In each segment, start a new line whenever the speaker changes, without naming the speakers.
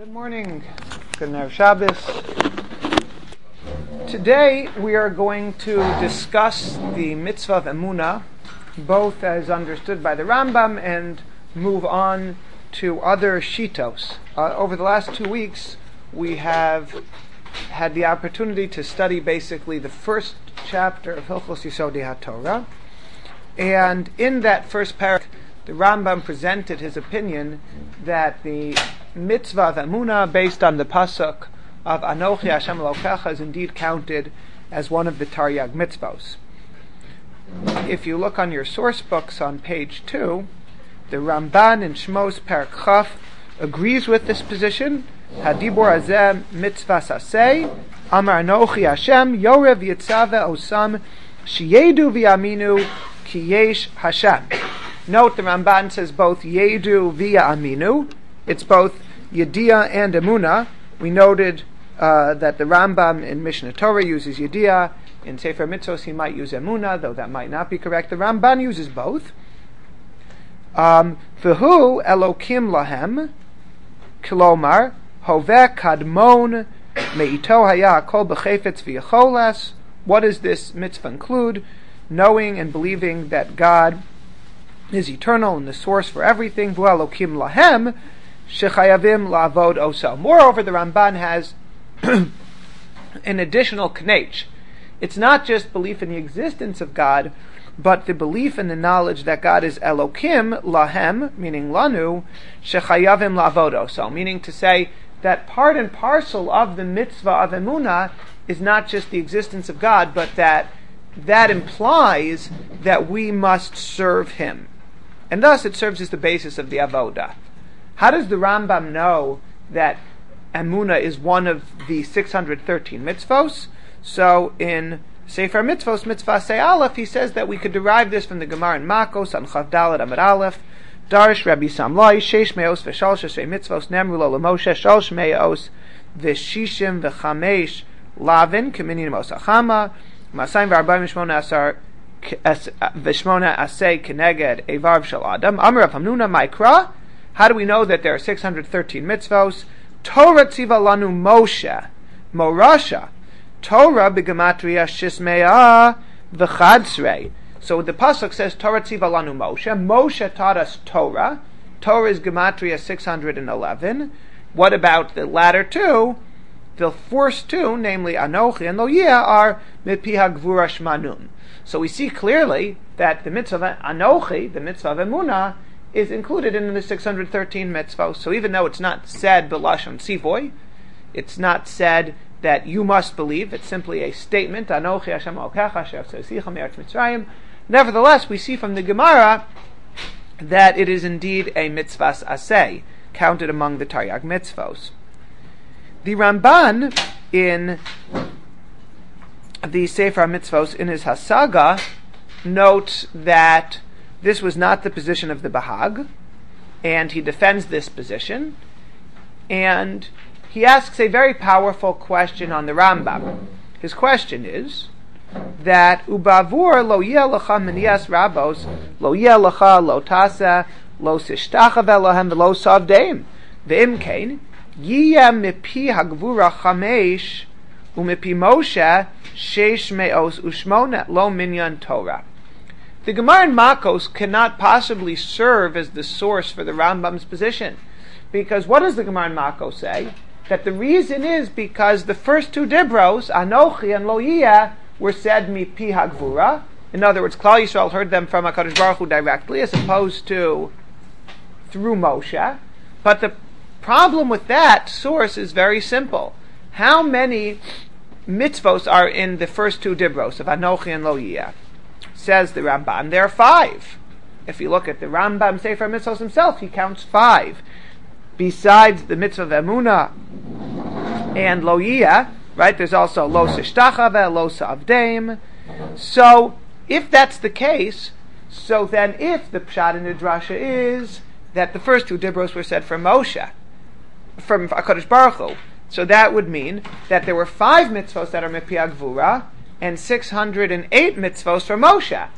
Good morning. Good Erev Shabbos. Today we are going to discuss the mitzvah of emunah, both as understood by the Rambam, and move on to other shitos. Over the last 2 weeks, we have had the opportunity to study basically the first chapter of Hilchos Yesodei HaTorah, and in that first paragraph, the Rambam presented his opinion that the mitzvah of emunah, based on the pasuk of Anochi Hashem Elokecha, is indeed counted as one of the Taryag mitzvos. If you look on your source books on page 2, the Ramban in Shmos Perek Chaf agrees with this position. Hadibur Hazeh mitzvah saseh, Amar Anochi Hashem Yorev Yitzave Osam Sheyedu V'Yaminu Ki Yesh Hashem. Note the Ramban says both Yedu via Aminu. It's both Yediyah and Emunah. We noted that the Rambam in Mishnah Torah uses Yediyah. In Sefer Mitzvos he might use Emunah, though that might not be correct. The Ramban uses both. V'hu Elokim lahem, Kilomar, Hoveh kadmon me'ito haya kol b'chefetz v'yacholas. What does this mitzvah include? Knowing and believing that God is eternal and the source for everything. V'elokim lahem, shechayavim la'avod oso. Moreover, the Ramban has an additional knech. It's not just belief in the existence of God, but the belief in the knowledge that God is Elokim lahem, meaning lanu, shechayavim la'avod oso, meaning to say that part and parcel of the mitzvah of emunah is not just the existence of God, but that implies that we must serve Him. And thus it serves as the basis of the avodah. How does the Rambam know that emunah is one of the 613 mitzvos? So in Sefer Mitzvos, Mitzvah Sei Aleph, he says that we could derive this from the Gemara in Makos on Chav Daled Amud Aleph. Darsh Rabbi Samlai Sheish Meos V'Shal Shesrei Mitzvos Nemru Lo L'Moshe Shalosh Meos V'Shishim V'Chamesh Lavin K'Minyan Mos Achama Masayim V'Arbaim V'Shmona Asar V'Shmona Asay Keneged Evarv Shel Adam Amar Rav Hamnuna Ma'ikra. How do we know that there are 613 mitzvos? Torah tziva lanu Moshe Morasha Torah b'gematria shismea v'chadsrei. So the pasuk says Torah tziva lanu Moshe. Moshe taught us Torah. Torah is gematria 611. What about the latter two? The first two, namely Anochi and Lo Yeh, are mipi hagvura shmanun. So we see clearly that the mitzvah of Anochi, the mitzvah of emunah, is included in the 613 mitzvahs. So even though it's not said b'lashon tzivoy, it's not said that you must believe, it's simply a statement, Anochi Hashem Elokecha asher hotzicha me'eretz Mitzrayim. Nevertheless, we see from the Gemara that it is indeed a mitzvahs aseh, counted among the Taryag mitzvos. The Ramban in the Sefer Mitzvos, in his Hasaga, notes that this was not the position of the Bahag, and he defends this position, and he asks a very powerful question on the Rambam. His question is that Ubavur lo yeh lecha minias rabos, lo yeh lecha lo tasa, lo sishtachav Elohem v'lo savdeim, ve'im kein, yiyeh mipi hagvura chamesh, umipi Moshe sheish me'os ushmona lo minyan Torah. The Gemara in Makos cannot possibly serve as the source for the Rambam's position, because what does the Gemara in Makos say? That the reason is because the first two dibros, Anochi and Lo Yeh, were said mipi hagvura. In other words, Klal Yisrael heard them from HaKadosh Baruch Hu directly, as opposed to through Moshe. But the problem with that source is very simple. How many mitzvos are in the first two dibros of Anochi and Lo Yeh? Says the Ramban, there are 5. If you look at the Rambam Sefer Mitzvos himself, he counts 5. Besides the mitzvah of emunah and Lo Yeh, right, there's also Lo Sishtachave, Lo Savdeim. So, if that's the case, so then if the Pshat in the Drasha is that the first two dibros were said from Moshe, from HaKadosh Baruch Hu, so that would mean that there were 5 mitzvos that are mipi hagvura, and 608 mitzvos from Moshe.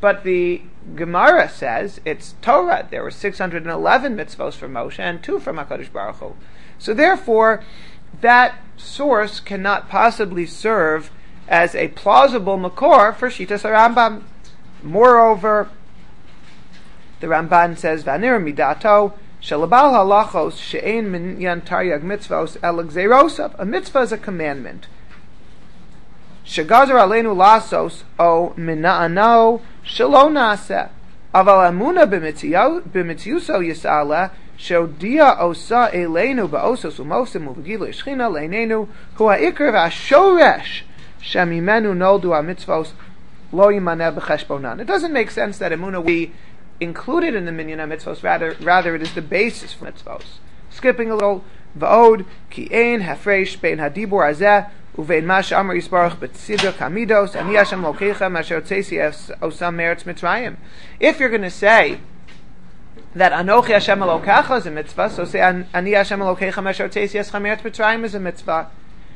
But the Gemara says it's Torah. There were 611 mitzvos from Moshe and 2 from HaKadosh Baruch Hu. So therefore, that source cannot possibly serve as a plausible makor for Shitas HaRambam. Moreover, the Ramban says, Vanir midato, shalabal halachos she'ein minyan taryag mitzvos el gzeirosav. A mitzvah is a commandment. Shegazar aleinu lasos o mina'ano shelo naseh. Aval amuna b'mitziuso yis'ala she'odia osa eleinu ba'osos umosim u'v'gilu yishchina le'nenu hu ha'ikr v'ashoresh shemimenu noldu ha'mitzvos lo yimaneh b'cheshbonan. It doesn't make sense that Emunah we included in the minyan mitzvos. Rather, it is the basis for mitzvos. Skipping a little, va'od ki ein hafresh bein hadibur azeh uvein ma she'amar yisbarach b'tziduk hamidos ani Hashem lokeichem asher tzesi osam meretz Mitzrayim. If you're going to say that Anochi Hashem Elokecha is a mitzvah, so say Ani Hashem Elokecha asher tzesi eschem meretz Mitzrayim is a mitzvah.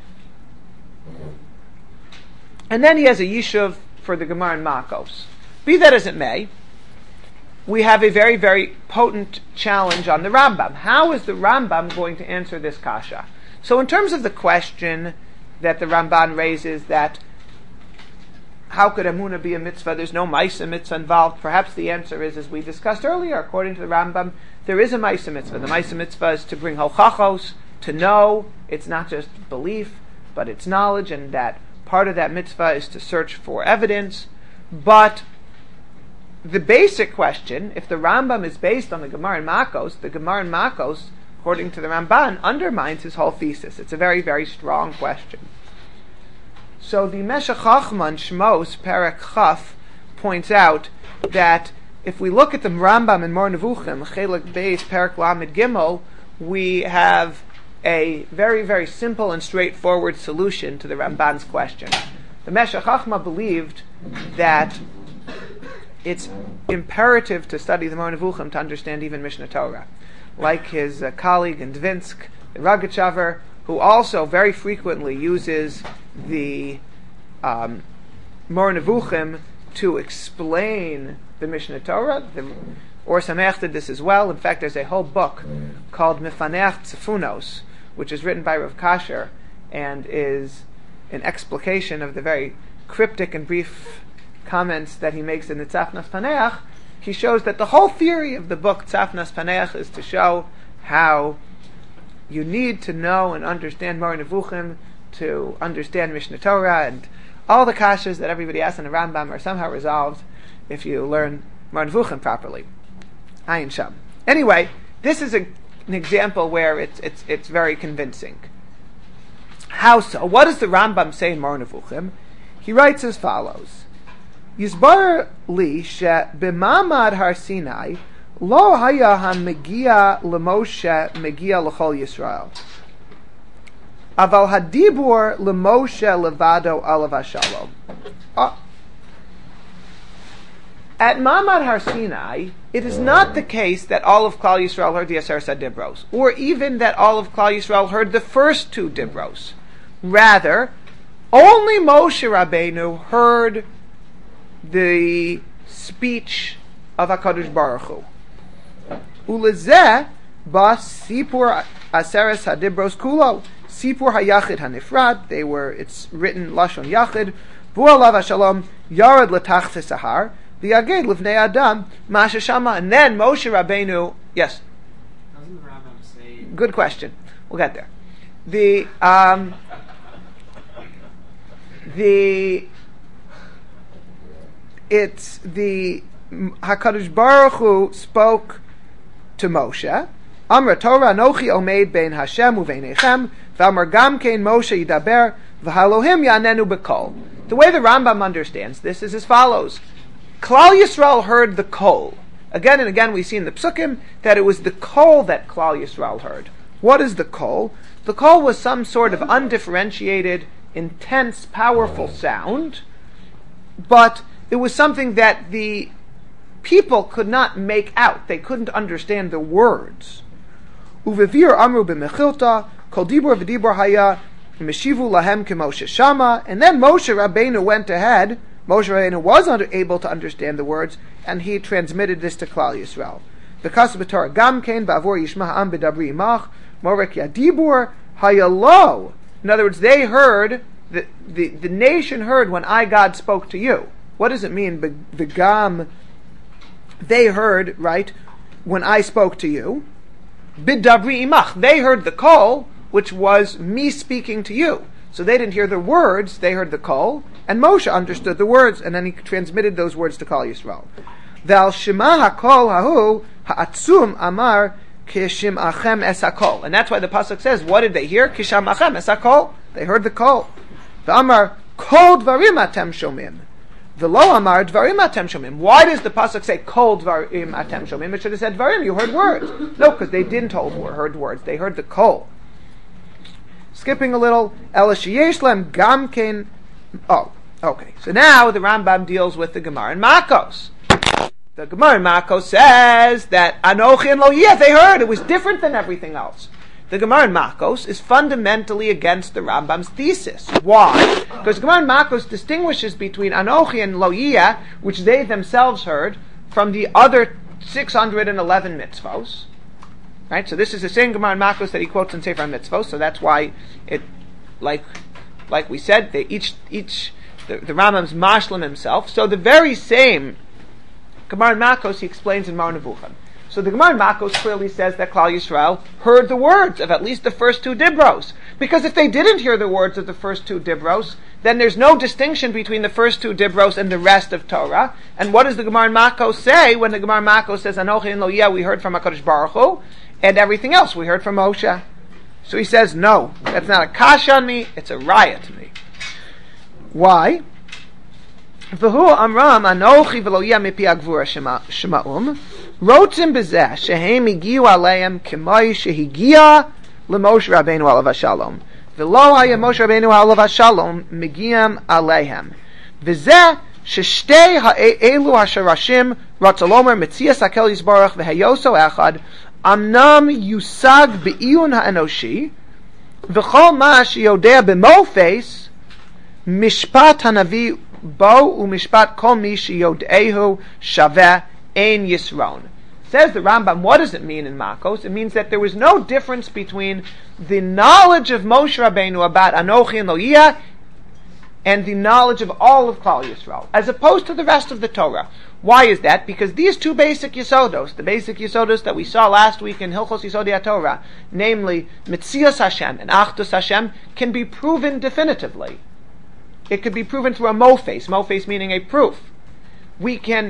And then he has a yishuv for the Gemara in Makos. Be that as it may, we have a very, very potent challenge on the Rambam. How is the Rambam going to answer this kasha? So in terms of the question that the Ramban raises, that how could Emunah be a mitzvah? There's no Maisa mitzvah involved. Perhaps the answer is, as we discussed earlier, according to the Rambam, there is a Maisa mitzvah. The Maisa mitzvah is to bring hochachos, to know. It's not just belief, but it's knowledge, and that part of that mitzvah is to search for evidence. But the basic question, if the Rambam is based on the Gemara in Makos, the Gemara in Makos, according to the Ramban, undermines his whole thesis. It's a very, very strong question. So the Meshech Chochmah in Shmos, Perek Chaf, points out that if we look at the Rambam in Mor Nevuchim, Chelik Beis, Perek Lamed Gimel, we have a very, very simple and straightforward solution to the Ramban's question. The Meshech Chochmah believed that it's imperative to study the Mor Nevuchim to understand even Mishnah Torah. Like his colleague in Dvinsk, the Rogachover, who also very frequently uses the Mor Nevuchim to explain the Mishnah Torah. The Or Sameach did this as well. In fact, there's a whole book called Mefaneach Tzefunos, which is written by Rav Kasher and is an explication of the very cryptic and brief comments that he makes in the Tzafnas Paneach. He shows that the whole theory of the book Tzafnas Paneach is to show how you need to know and understand Mor Nevuchim to understand Mishnah Torah, and all the kashas that everybody asks in the Rambam are somehow resolved if you learn Mor Nevuchim properly. Ayin Sham. Anyway, this is an example where it's very convincing. How so? What does the Rambam say in Mor Nevuchim? He writes as follows: Yisbar li she b'mamad Har Sinai lo haya ha-megia l'Moshe megia l'chol Yisrael. Aval hadibur l'Moshe levado alav hashalom. At Mamad Har Sinai, it is not the case that all of Klal Yisrael heard the Aseret Dibros, or even that all of Klal Yisrael heard the first 2 Dibros. Rather, only Moshe Rabbeinu heard the speech of HaKadosh Baruch Hu. Ulezeh bas sipur Aseret Hadibros kulo, sipur hayachid hanifrad. It's written lashon yachid. Vu alav hashalom yarad l'tachte sahar. The Aged Livnei Adam Masha Shama, and then Moshe Rabbeinu. Yes.
Doesn't the Rambam say?
Good question. We'll get there. It's the Hakadosh Baruch Hu spoke to Moshe. Amra Torah Anochi Omeid Bein Hashem Uveinechem V'Amar Gam Kein Moshe Yidaber V'Halohim Yanenu B'Kol. The way the Rambam understands this is as follows. Klal Yisrael heard the kol. Again and again we see in the Psukim that it was the kol that Klal Yisrael heard. What is the kol? The kol was some sort of undifferentiated, intense, powerful sound, but it was something that the people could not make out. They couldn't understand the words. Uvevir amru b'mechilta, kol dibur v'dibur haya, meshivu lahem k'Moshe Shama, and then Moshe Rabbeinu went ahead Moshe Rabbeinu was able to understand the words, and he transmitted this to Klal Yisrael. Because of the Torah, Gam Kain Ba'avor Yishma Ha'am B'Dabri Imach Morek Yadibur Hayalo. In other words, they heard, the nation heard when I, God, spoke to you. What does it mean? The Gam, they heard, right, when I spoke to you. B'Dabri Imach, they heard the call, which was me speaking to you. So they didn't hear the words, they heard the call, and Moshe understood the words, and then he transmitted those words to Klal Yisrael. Val Shema HaKol Hahu Ha'atzum Amar Kishim Achem Es HaKol. And that's why the pasuk says, what did they hear? Kisham Achem Es HaKol. They heard the call. The Amar Kol Dvarim Atem Shomim. The Lo Amar Dvarim Atem Shomim. Why does the pasuk say Kol Dvarim Atem Shomim? It should have said Dvarim, you heard words. No, because they didn't heard words. They heard the call. Skipping a little, Elashiyeshlem Gamkein. Oh, okay. So now the Rambam deals with the Gemara in Makos. The Gemara in Makos says that Anochi and Lo Yeh, they heard. It was different than everything else. The Gemara in Makos is fundamentally against the Rambam's thesis. Why? Because the Gemara in Makos distinguishes between Anochi and Lo Yeh, which they themselves heard, from the other 611 mitzvos. Right, so this is the same Gemara in Makos that he quotes in Sefer HaMitzvos, so that's why it, like we said, they the Rambam's mashlim himself. So the very same Gemara in Makos he explains in Mar Nevuchim. So the Gemara in Makos clearly says that Klal Yisrael heard the words of at least the first two dibros. Because if they didn't hear the words of the first two dibros, then there's no distinction between the first two dibros and the rest of Torah. And what does the Gemara in Makos say when the Gemara in Makos says, Anochi and Lo Yeh, we heard from HaKadosh Baruch Hu, and everything else we heard from Moshe? So he says, no, that's not a kasha on me, it's a riot to me. Why? V'hu amram anochi v'lo yeh mipi agvura shema'um rotzim b'zeh shehem higiu aleim k'moi shehigia l'Moshe Rabbeinu alav hashalom v'lo haya Moshe Rabbeinu alav hashalom migiam aleihem v'zeh sheshtei ha'elu hasharashim ratzalomer mitzias hakel yisbarach v'heyoso echad amnam yusag be'iyun ha'enoshi v'chol ma sheyodea b'mofes mishpat hanavi bo u'mishpat kol mi sheyodehu shaveh ein yisron. Says the Rambam, what does it mean in Makos? It means that there was no difference between the knowledge of Moshe Rabbeinu about Anochi and Lo Yeh and the knowledge of all of Klal Yisrael, as opposed to the rest of the Torah. Why is that? Because these two basic Yisodos, the basic Yisodos that we saw last week in Hilchos Yisodei HaTorah, namely Metzias Hashem and Achdus Hashem, can be proven definitively. It could be proven through a mofes meaning a proof. We can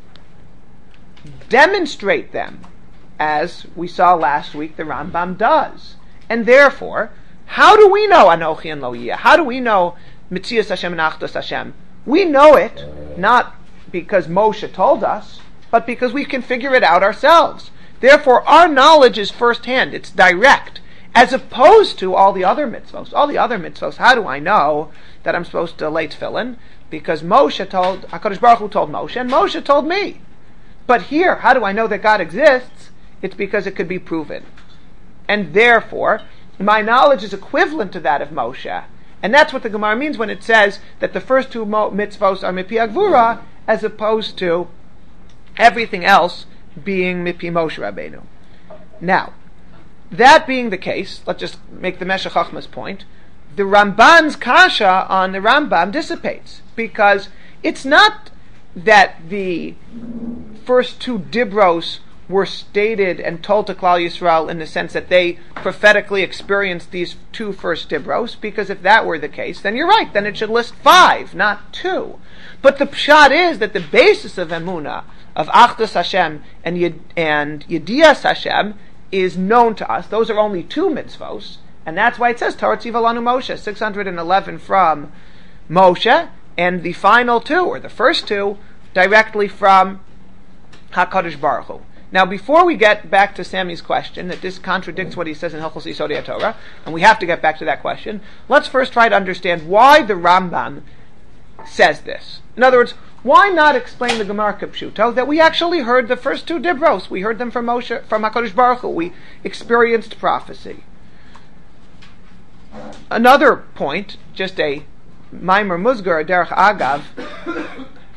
demonstrate them, as we saw last week the Rambam does. And therefore, how do we know Anochi and Lo Yeh? How do we know Metzias Hashem and Achdus Hashem? We know it not because Moshe told us, but because we can figure it out ourselves. Therefore, our knowledge is first-hand, it's direct, as opposed to all the other mitzvos. All the other mitzvos, how do I know that I'm supposed to lay tefillin? Because HaKadosh Baruch Hu told Moshe, and Moshe told me. But here, how do I know that God exists? It's because it could be proven. And therefore, my knowledge is equivalent to that of Moshe. And that's what the Gemara means when it says that the first two mitzvos are mipi agvura, as opposed to everything else being mipi Moshe Rabbeinu. Now, that being the case, let's just make the Meshech Chochmah's point, the Ramban's kasha on the Rambam dissipates, because it's not that the first two dibros were stated and told to Klal Yisrael in the sense that they prophetically experienced these two first dibros, because if that were the case, then you're right, then it should list 5, not 2. But the pshat is that the basis of Emunah, of Achdus Hashem and Yedias Hashem, is known to us. Those are only 2 mitzvos, and that's why it says Torah Tziva Lanu Moshe, 611 from Moshe, and the final 2, or the first 2, directly from HaKadosh Baruch Hu. Now, before we get back to Sammy's question, that this contradicts what he says in Hilchos Yisodei HaTorah, and we have to get back to that question, let's first try to understand why the Rambam says this. In other words, why not explain the Gemara Kipshuto that we actually heard the first 2 dibros? We heard them from Moshe, from HaKadosh Baruch Hu. We experienced prophecy. Another point, just a Maimer Musgar, Derech Agav,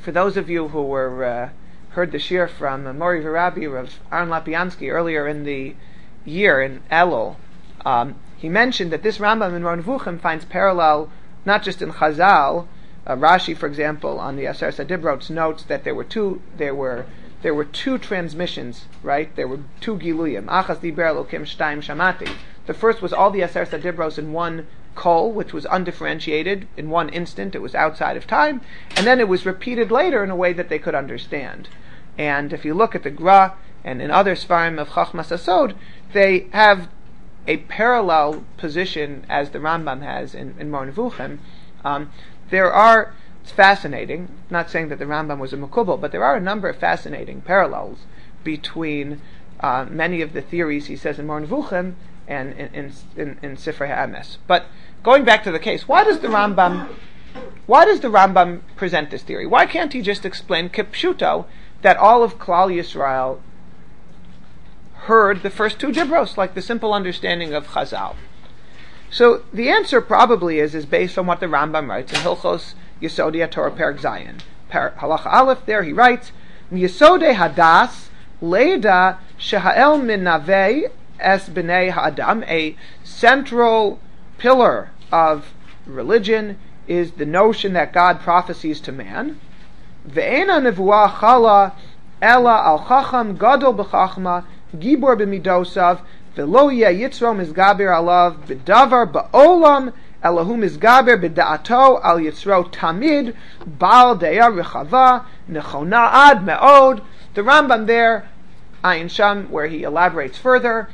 for those of you who were heard the shir from Mori Varabi of Aaron Lapiansky earlier in the year in Elul, he mentioned that this Rambam in Moreh Nevuchim finds parallel not just in Chazal. Rashi, for example, on the Aseret Dibrot notes that there were two transmissions, right? There were two Giluyim. Achas Diber Elokim Shtaim Shamati. The first was all the Aseret Dibros in one kol, which was undifferentiated in one instant. It was outside of time, and then it was repeated later in a way that they could understand. And if you look at the Gra and in other Sfarim of Chachmas Asod, they have a parallel position as the Rambam has in Moreh Nevuchim. It's fascinating, not saying that the Rambam was a Mekubal, but there are a number of fascinating parallels between many of the theories he says in Moreh Nevuchim and in Sifrei HaEmes. But going back to the case, why does the Rambam present this theory? Why can't he just explain Kipshuto that all of Klal Yisrael heard the first two Dibros, like the simple understanding of Chazal? So the answer probably is based on what the Rambam writes in Hilchos Yesodei Torah Perek Zayin. Halacha Aleph, there he writes, Yesodei Hadas Leida Sheha'el Min Navei Es B'nei Ha'adam. A central pillar of religion is the notion that God prophesies to man. Ve'ena nevuah chala ela al chacham gadol b'chachma gibor b'midosav v'lo yeh yitzro mizgaber alav b'davar ba'olam elahu mizgaber b'da'ato al yitzro tamid ba'al deya rechava nechona ad me'od. The Rambam there, Ayin Sham, where he elaborates further,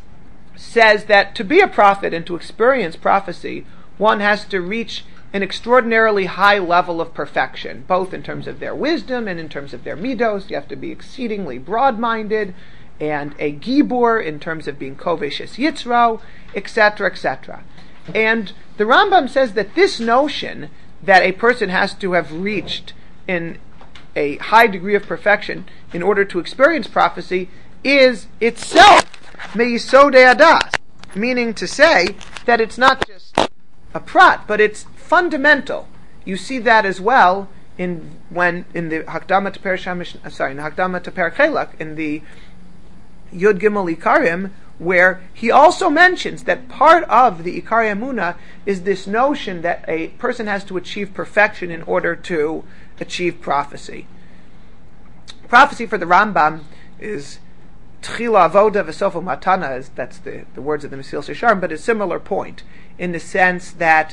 says that to be a prophet and to experience prophecy, one has to reach an extraordinarily high level of perfection, both in terms of their wisdom and in terms of their midos. You have to be exceedingly broad-minded, and a gibor in terms of being koveshes yitzro, etc., etc. And the Rambam says that this notion that a person has to have reached in a high degree of perfection in order to experience prophecy is itself me'yisodei hadas, meaning to say that it's not just a prat, but it's fundamental. You see that as well in the Hakdama to Perek Chelak, in the Yud Gimel Ikarim, where he also mentions that part of the Ikari Emunah is this notion that a person has to achieve perfection in order to achieve prophecy. Prophecy for the Rambam is Tchila Avoda V'Sofa Matana, that's the words of the Mesilas Yesharim, but a similar point, in the sense that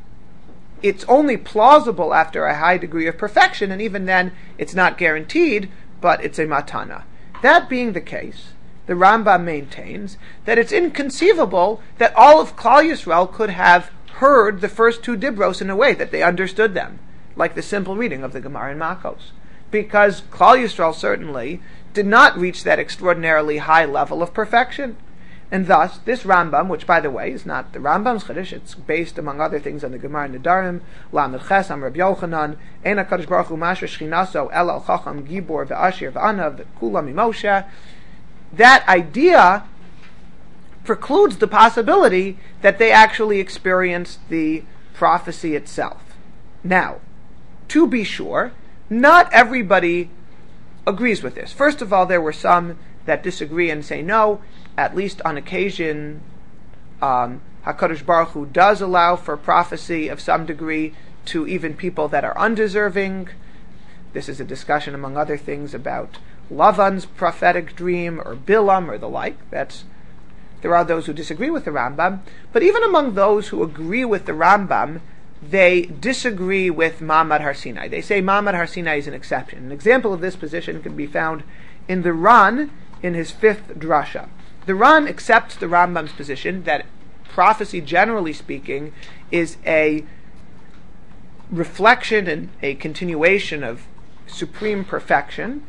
it's only plausible after a high degree of perfection, and even then it's not guaranteed, but it's a matana. That being the case, the Rambam maintains that it's inconceivable that all of Klal Yisrael could have heard the first two Dibros in a way that they understood them, like the simple reading of the Gemara in Makos, because Klal Yisrael certainly did not reach that extraordinarily high level of perfection. And thus, this Rambam, which by the way is not the Rambam's Chiddush, it's based among other things on the Gemara Nedarim, Lamed Ches, Am Rabbi Yochanan, Ein HaKadosh Baruch Hu Masher Shchinaso, El Al Chacham Gibor Ve'ashir Ve'anav Kula Mimoshe, that idea precludes the possibility that they actually experienced the prophecy itself. Now, to be sure, not everybody agrees with this. First of all, there were some that disagree and say no. At least on occasion, HaKadosh Baruch Hu does allow for prophecy of some degree to even people that are undeserving. This is a discussion, among other things, about Lavan's prophetic dream, or Bilam, or the like. There are those who disagree with the Rambam, but even among those who agree with the Rambam, they disagree with Ma'amad Har Sinai. They say Ma'amad Har Sinai is an exception. An example of this position can be found in the Ran, in his fifth drasha. The Ran accepts the Rambam's position that prophecy, generally speaking, is a reflection and a continuation of supreme perfection.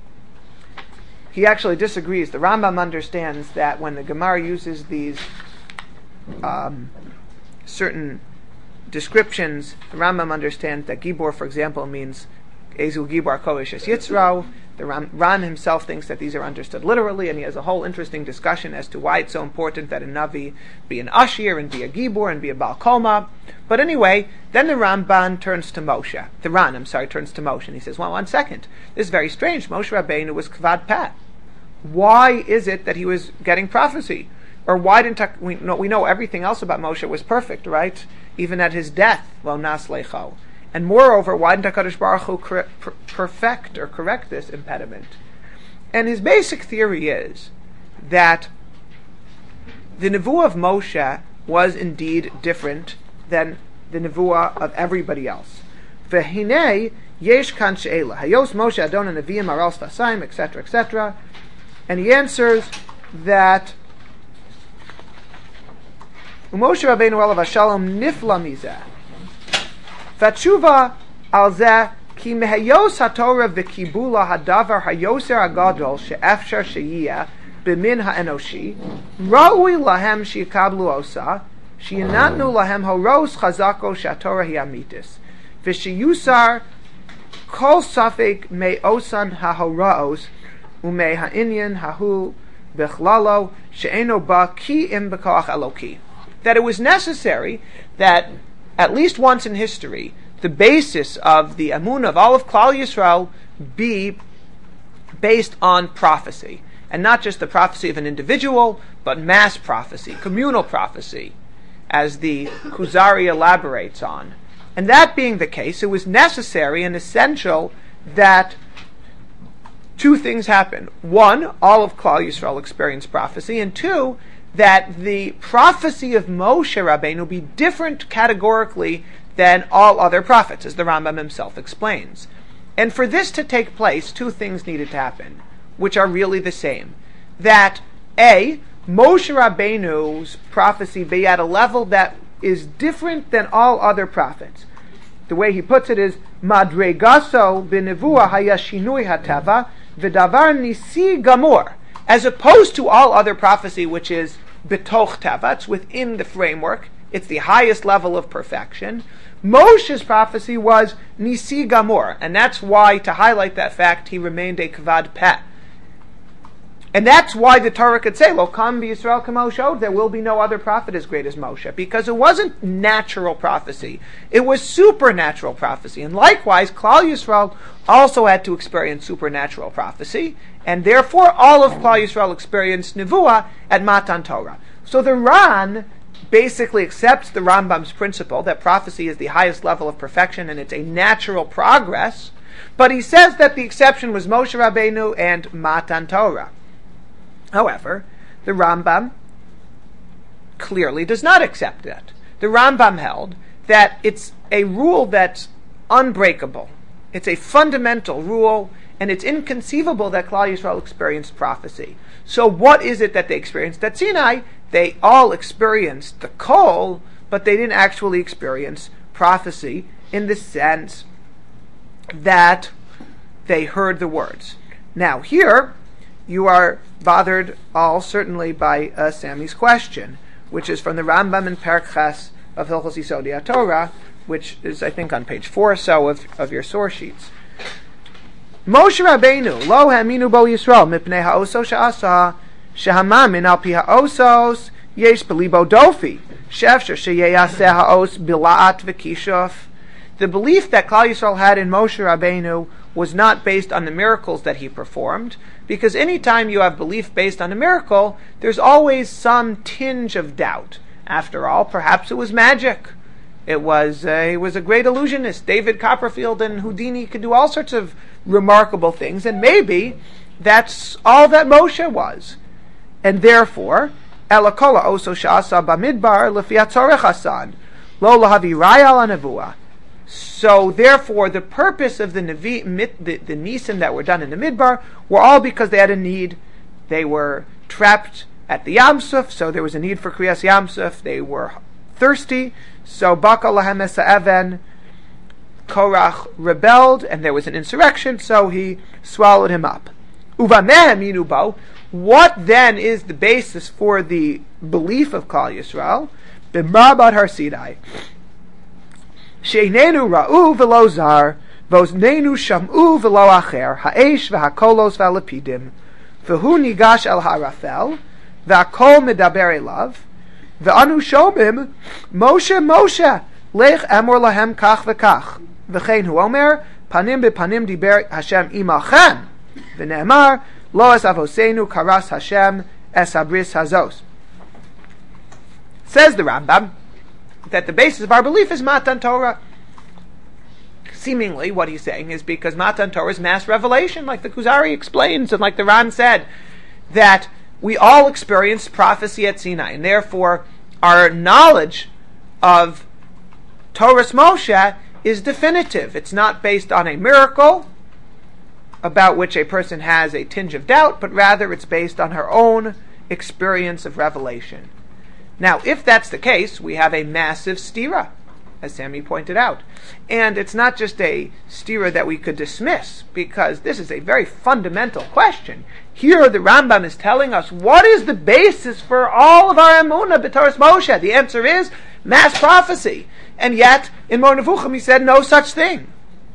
He actually disagrees. The Rambam understands that when the Gemara uses these certain descriptions, the Rambam understands that Gibor, for example, means Ezu Gibor Kovish Es Yitzrau, The Ran himself thinks that these are understood literally, and he has a whole interesting discussion as to why it's so important that a Navi be an Ashir and be a Gibor and be a Baal Koma. But anyway, then the Ran turns to Moshe. Turns to Moshe, and he says, well, 1 second. This is very strange. Moshe Rabbeinu was Kvad Peh. Why is it that he was getting prophecy? Or why didn't we know everything else about Moshe was perfect, right? Even at his death, Lo Nas Lecho. And moreover, why didn't HaKadosh Baruch Hu perfect or correct this impediment? And his basic theory is that the Nevuah of Moshe was indeed different than the Nevuah of everybody else. V'hinei yesh kan she'ela. Hayos Moshe Adon HaNeviim Aral Sfasayim, etc., etc. And he answers that Moshe Rabbeinu Olav HaShalom nifla mizeh. V'tshuva al zeh ki mehayos haTorah v'kibula hadavar hayoser hagadol she'efshar sheyiyeh b'min ha'enoshi ra'ui lahem she'yikablu osa she'yinatnu lahem horos chazako she'atorah hi amitis v'sheyusar kol safek me'osan ha'horaos u'mei ha'inyan hahu b'chlalo she'eno ba ki im b'koach eloki. That it was necessary that at least once in history, the basis of the Amunah of all of Klal Yisrael be based on prophecy. And not just the prophecy of an individual, but mass prophecy, communal prophecy, as the Kuzari elaborates on. And that being the case, it was necessary and essential that two things happen. One, all of Klal Yisrael experience prophecy, and two, that the prophecy of Moshe Rabbeinu be different categorically than all other prophets, as the Rambam himself explains. And for this to take place, two things needed to happen, which are really the same. That, A, Moshe Rabbeinu's prophecy be at a level that is different than all other prophets. The way he puts it is, Madregaso b'nevuah haya shinui hatava v'davar nisi gamor, as opposed to all other prophecy, which is betoch tava, it's within the framework, it's the highest level of perfection. Moshe's prophecy was nisi gamor, and that's why, to highlight that fact, he remained a kvad peh. And that's why the Torah could say, Lo kam b'Yisrael kamo shod, there will be no other prophet as great as Moshe, because it wasn't natural prophecy, it was supernatural prophecy. And likewise, Klal Yisrael also had to experience supernatural prophecy, and therefore all of Klal Yisrael experienced Nevuah at Matan Torah. So the Ran basically accepts the Rambam's principle that prophecy is the highest level of perfection and it's a natural progress, but he says that the exception was Moshe Rabbeinu and Matan Torah. However, the Rambam clearly does not accept that. The Rambam held that it's a rule that's unbreakable. It's a fundamental rule, and it's inconceivable that Klal Yisrael experienced prophecy. So what is it that they experienced at Sinai? They all experienced the kol, but they didn't actually experience prophecy in the sense that they heard the words. Now here, you are bothered all certainly by Sammy's question, which is from the Rambam in Perek Ches of Hilchos Yisodei HaTorah, which is, I think, on page 4 or so of your source sheets. Moshe Rabbeinu lo ha'aminu bo Yisrael mipnei ha'osos she'asa shehamamin al pi ha'osos yesh belibo dofi she'efshar sheyaseh ha'os bila'at v'kishuf. The belief that Klal Yisrael had in Moshe Rabbeinu was not based on the miracles that he performed, because any time you have belief based on a miracle, there's always some tinge of doubt. After all, perhaps it was magic. He was a great illusionist. David Copperfield and Houdini could do all sorts of remarkable things, and maybe that's all that Moshe was. And therefore, Elakola oso sha'asa bamidbar lefi hatzorech hasan lo lahavi raya al nevuah. So therefore, the purpose of the nisim that were done in the Midbar were all because they had a need. They were trapped at the Yam Suf, so there was a need for Kriyas Yam Suf. They were thirsty, so Baka lahem esa even. Korach rebelled, and there was an insurrection, so he swallowed him up. Uvamehem yinubo. What then is the basis for the belief of Klal Yisrael? B'mabad Har Sinai. She'einenu ra'u v'lo zar Voznenu sham'u v'lo acher, ha'esh v'hakolos v'alapidim, v'hu nigash el harafel, v'hakol medaber elav, v'anu shomim, Moshe, Moshe, lech emor lahem kach v'kach, v'chein hu omer, panim bepanim diber Hashem imachem, v'ne'emar, lo es avosenu karas Hashem es habris hazos. Says the Rambam that the basis of our belief is Matan Torah. Seemingly, what he's saying is because Matan Torah is mass revelation, like the Kuzari explains, and like the Ran said, that we all experienced prophecy at Sinai, and therefore our knowledge of Torah's Moshe is definitive. It's not based on a miracle about which a person has a tinge of doubt, but rather it's based on her own experience of revelation. Now, if that's the case, we have a massive stira, as Sammy pointed out. And it's not just a stira that we could dismiss, because this is a very fundamental question. Here the Rambam is telling us, what is the basis for all of our emunah b'Torah Moshe? The answer is mass prophecy. And yet, in Moreh Nevuchim, he said no such thing.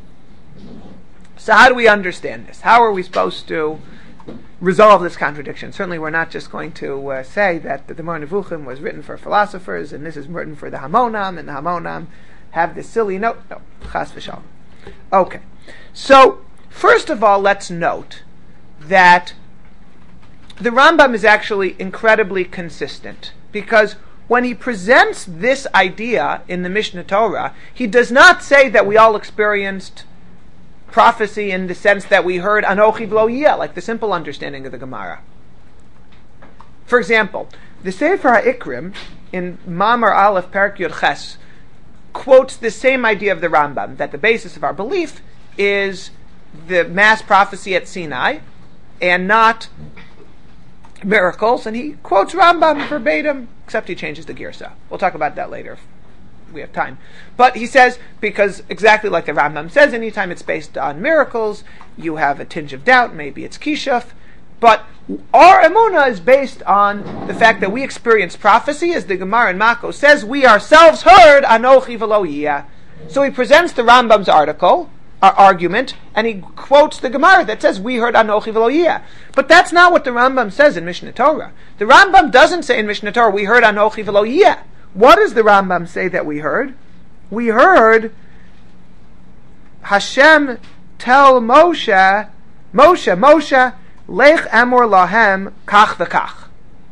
So how do we understand this? How are we supposed to resolve this contradiction? Certainly we're not just going to say that the Moreh Nevuchim was written for philosophers and this is written for the Hamonam, and the Hamonam have this silly note. No, chas v'shalom. Okay, so first of all, let's note that the Rambam is actually incredibly consistent, because when he presents this idea in the Mishnah Torah, he does not say that we all experienced prophecy in the sense that we heard Anochi v'lo yeh, like the simple understanding of the Gemara. For example, the Sefer HaIkrim in Mamar Aleph Perek Yud Ches quotes the same idea of the Rambam, that the basis of our belief is the mass prophecy at Sinai and not miracles, and he quotes Rambam verbatim, except he changes the girsa. We'll talk about that later if we have time. But he says, because exactly like the Rambam says, anytime it's based on miracles, you have a tinge of doubt, maybe it's kishuf, but our emunah is based on the fact that we experience prophecy, as the Gemara in Mako says, we ourselves heard Anochi v'lo yeh. So he presents the Rambam's argument, and he quotes the Gemara that says, we heard Anochi v'lo yeh. But that's not what the Rambam says in Mishnah Torah. The Rambam doesn't say in Mishnah Torah, we heard Anochi v'lo yeh. What does the Rambam say that we heard? We heard Hashem tell Moshe, Moshe, lech emor lahem kach v'kach.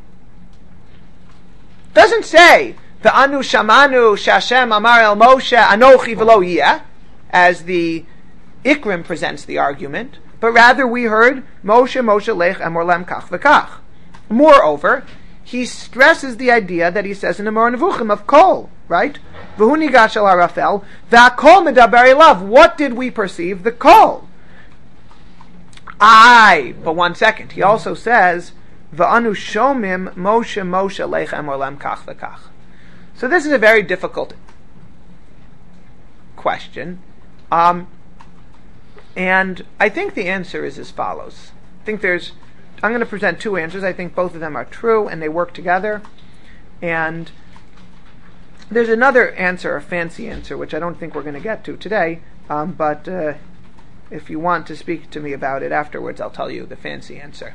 Doesn't say the anu shamanu shashem amar el Moshe anochi v'lo yeh, as the Ikrim presents the argument, but rather we heard Moshe lech emor lahem kach v'kach. Moreover, he stresses the idea that he says in the Moreh Nevuchim of kol, right? V'hu nigash el harafel, v'hakol medaber elav. What did we perceive? The kol. But 1 second. He also says, v'anu shomim Moshe lech emor lahem kach v'kach. So this is a very difficult question. And I think the answer is as follows. I'm going to present two answers. I think both of them are true and they work together. And there's another answer, a fancy answer, which I don't think we're going to get to today. But if you want to speak to me about it afterwards, I'll tell you the fancy answer.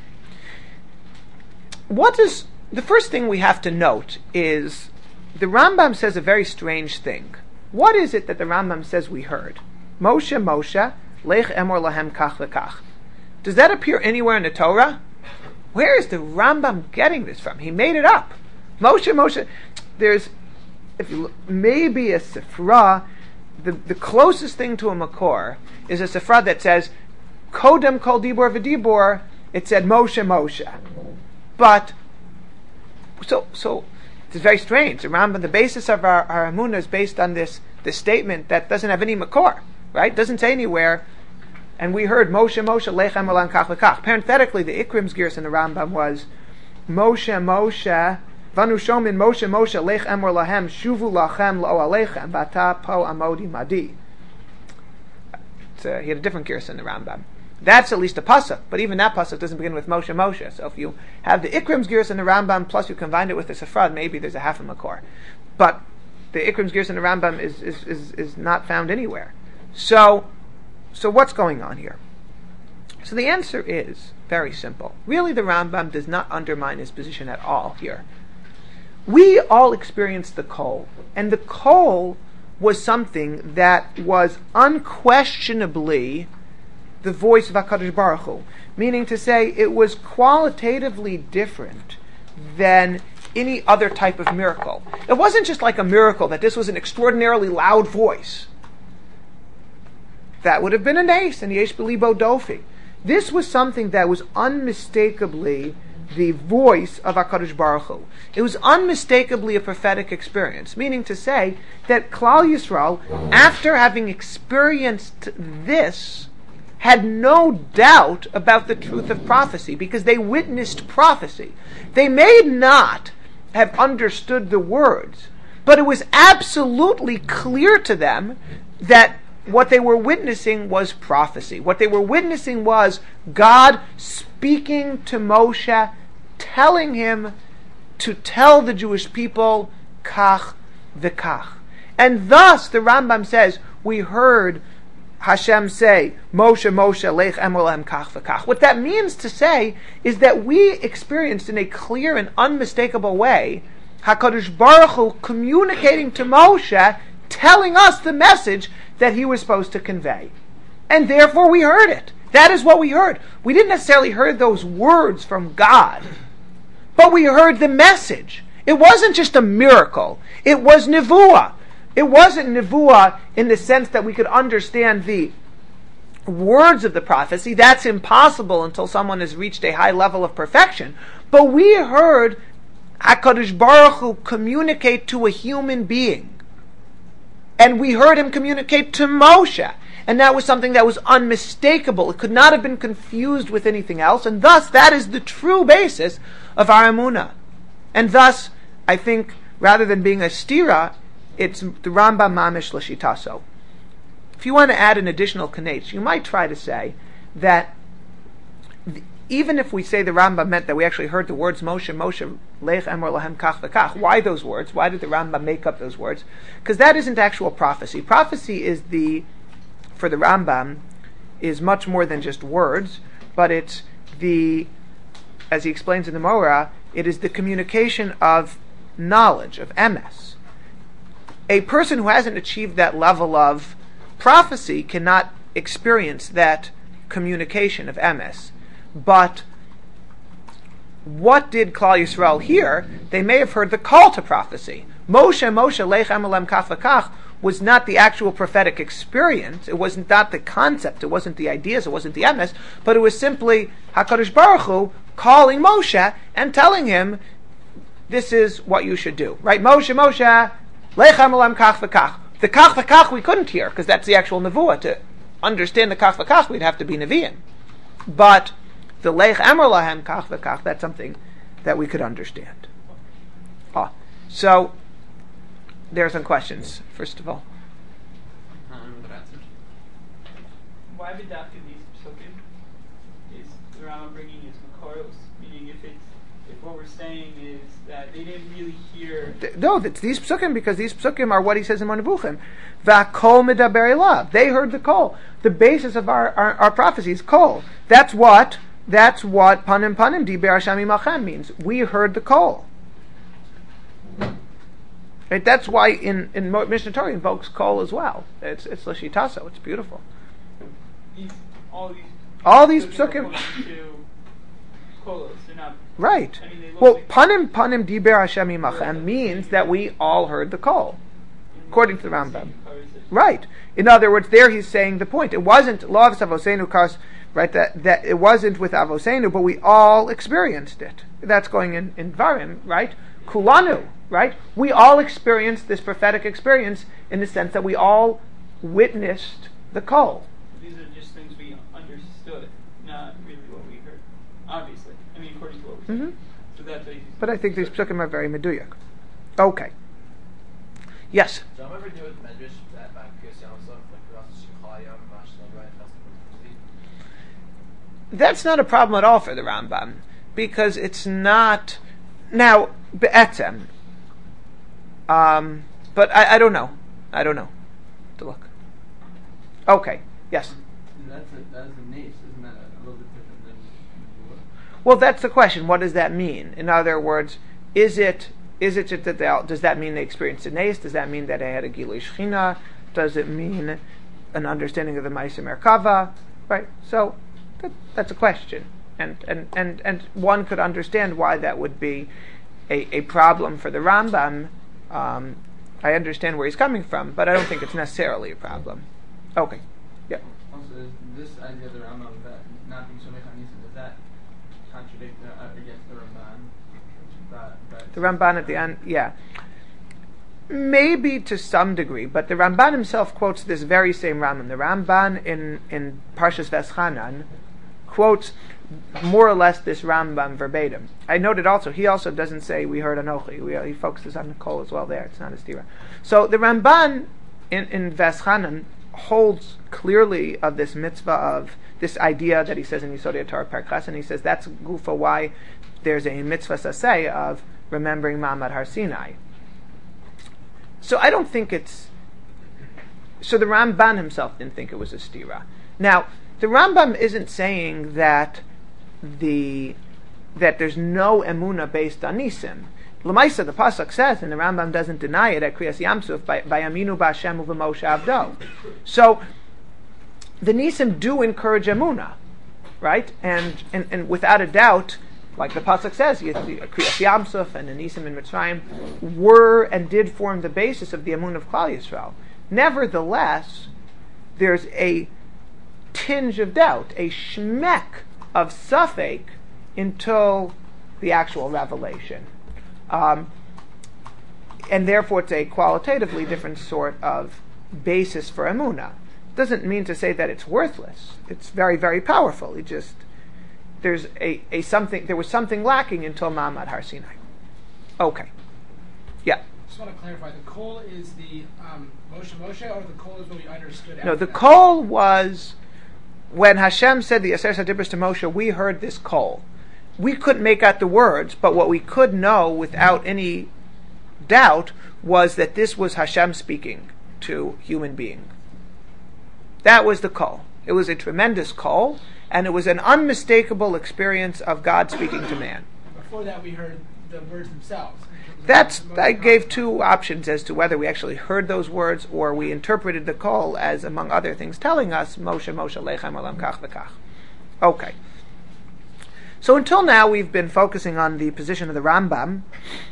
The first thing we have to note is the Rambam says a very strange thing. What is it that the Rambam says we heard? Moshe, lech emor lahem kach v'kach. Does that appear anywhere in the Torah? Where is the Rambam getting this from? He made it up. Moshe. There's, if you look, maybe a Sifra. The closest thing to a Makor is a Sifra that says Kodem kol dibor v'dibor. It said Moshe. But so it's very strange. The Rambam, the basis of our emunah is based on this statement that doesn't have any Makor, right? Doesn't say anywhere. And we heard Moshe lech emor lahem kach v'kach. Parenthetically, the Ikrim's gears in the Rambam was Moshe vanu shomin Moshe lech emor lahem shuvu lachem lo alechem bata po amodi madi. He had a different gears in the Rambam. That's at least a pasuk, but even that pasuk doesn't begin with Moshe. So if you have the Ikrim's gears in the Rambam plus you combine it with the Sefrad, maybe there's a half a Makor. But the Ikrim's gears in the Rambam is not found anywhere. So So what's going on here? So the answer is very simple. Really, the Rambam does not undermine his position at all here. We all experienced the kol, and the kol was something that was unquestionably the voice of HaKadosh Baruch Hu, meaning to say it was qualitatively different than any other type of miracle. It wasn't just like a miracle that this was an extraordinarily loud voice. That would have been a nace, and yesh b'libo dofi. This was something that was unmistakably the voice of HaKadosh Baruch Hu. It was unmistakably a prophetic experience, meaning to say that Klal Yisrael, after having experienced this, had no doubt about the truth of prophecy, because they witnessed prophecy. They may not have understood the words, but it was absolutely clear to them that what they were witnessing was prophecy. What they were witnessing was God speaking to Moshe, telling him to tell the Jewish people, kach v'kach. And thus, the Rambam says, we heard Hashem say, Moshe, Moshe, lech emor lahem kach v'kach. What that means to say is that we experienced in a clear and unmistakable way HaKadosh Baruch Hu communicating to Moshe, telling us the message that he was supposed to convey. And therefore we heard it. That is what we heard. We didn't necessarily hear those words from God, but we heard the message. It wasn't just a miracle. It was nevuah. It wasn't nevuah in the sense that we could understand the words of the prophecy. That's impossible until someone has reached a high level of perfection. But we heard HaKadosh Baruch Hu communicate to a human being. And we heard him communicate to Moshe. And that was something that was unmistakable. It could not have been confused with anything else. And thus, that is the true basis of our emunah. And thus, I think, rather than being a stira, it's the Rambam mamish l'shitaso. If you want to add an additional kanetz, you might try to say that even if we say the Rambam meant that we actually heard the words Moshe, Moshe, lech emor lahem kach v'kach, why those words? Why did the Rambam make up those words? Because that isn't actual prophecy. Prophecy is for the Rambam, is much more than just words, but it's as he explains in the Morah, it is the communication of knowledge, of emes. A person who hasn't achieved that level of prophecy cannot experience that communication of emes. But what did Klal Yisrael hear? They may have heard the call to prophecy. Moshe, Moshe, lech emor lahem kach v'kach was not the actual prophetic experience. It wasn't not the concept. It wasn't the ideas. It wasn't the emes. But it was simply HaKadosh Baruch Hu calling Moshe and telling him, this is what you should do. Right? Moshe, Moshe, lech emor lahem kach v'kach. The kach v'kach we couldn't hear, because that's the actual nevuah. To understand the kach v'kach, we'd have to be nevi'im. But the lech emor lahem kach v'kach, that's something that we could understand. So there are some questions, first of all.
Why did after these psukim is the Rambam bringing his makoros? Meaning, if what we're saying is that they didn't really hear.
No, it's these psukim, because these psukim are what he says in Nevuchim. V'kol medaber elav. They heard the kol. The basis of our prophecy is kol. That's what panim panim diber Hashem imachem means. We heard the kol. Right? That's why in Mishnah Torah invokes kol as well. It's l'shitaso. It's beautiful. All these psukim. Right. Well, panim diber Hashem imachem means that we all heard the kol, according to the Rambam. Right. In other words, there he's saying the point. It wasn't lo avosenu kas, right? That it wasn't with avosenu, but we all experienced it. That's going in Dvarim, right? Kulanu, right? We all experienced this prophetic experience in the sense that we all witnessed the kol.
These are just things we understood, not really what we heard. Obviously, I mean, according to what we said. So that's what
but I think these psukim are very meduyak. Okay. Yes.
So I'm ever do with medrash that back stuff like
that's not a problem at all for the Rambam, because it's not now be'etzem. But I don't know. To look. Okay. Yes.
that's a nace, isn't that a little bit different than Nevuah?
Well, that's the question. What does that mean? In other words, is it that does that mean they experienced a nace? Does that mean that they had a Gilui Shechina? Does it mean an understanding of the Ma'aseh Merkava? Right. So that's a question, and one could understand why that would be a problem for the Rambam. I understand where he's coming from, but I don't think it's necessarily a problem. Okay. Yeah.
Also, is this idea of the Rambam that not being Somech HaNisim, does that contradict against the Ramban?
The Ramban at the end, yeah. Maybe to some degree, but the Ramban himself quotes this very same Rambam. The Ramban in Parshas Veschanan quotes more or less this Rambam verbatim. I noted also, he also doesn't say we heard Anochi. He focuses on Nicole as well there. It's not a stira. So the Ramban in Veschanan holds clearly of this mitzvah of this idea that he says in Yisodei Torah Perkas, and he says that's gufa why there's a mitzvah saseh of remembering Ma'amad Har Sinai. So I don't think it's... So the Ramban himself didn't think it was a stira. Now, the Rambam isn't saying that there's no emuna based on nisim. L'maisa, the pasuk says, and the Rambam doesn't deny it at Kriyas Yamsuf, by Aminu B'Hashem u'V'Moshe Avdo. So the nisim do encourage emuna, right? And without a doubt, like the pasuk says, Kriyas Yamsuf and the nisim in Mitzrayim were and did form the basis of the emunah of Klal Yisrael. Nevertheless, there's a tinge of doubt, a shmek of safek until the actual revelation. And therefore it's a qualitatively different sort of basis for emunah. Doesn't mean to say that it's worthless. It's very, very powerful. It just, there was something lacking until Ma'amad Har Sinai. Okay. Yeah.
Just want to clarify, the kol is the Moshe, or the kol is what we understood after
No, the
that?
kol was when Hashem said the Aser Sadibros to Moshe, we heard this kol. We couldn't make out the words, but what we could know without any doubt was that this was Hashem speaking to human being. That was the kol. It was a tremendous kol, and it was an unmistakable experience of God speaking to man.
Before that, we heard the words themselves.
I gave two options as to whether we actually heard those words or we interpreted the kol as, among other things, telling us Moshe, Lechem Olam Kach V'Kach. Okay. So until now, we've been focusing on the position of the Rambam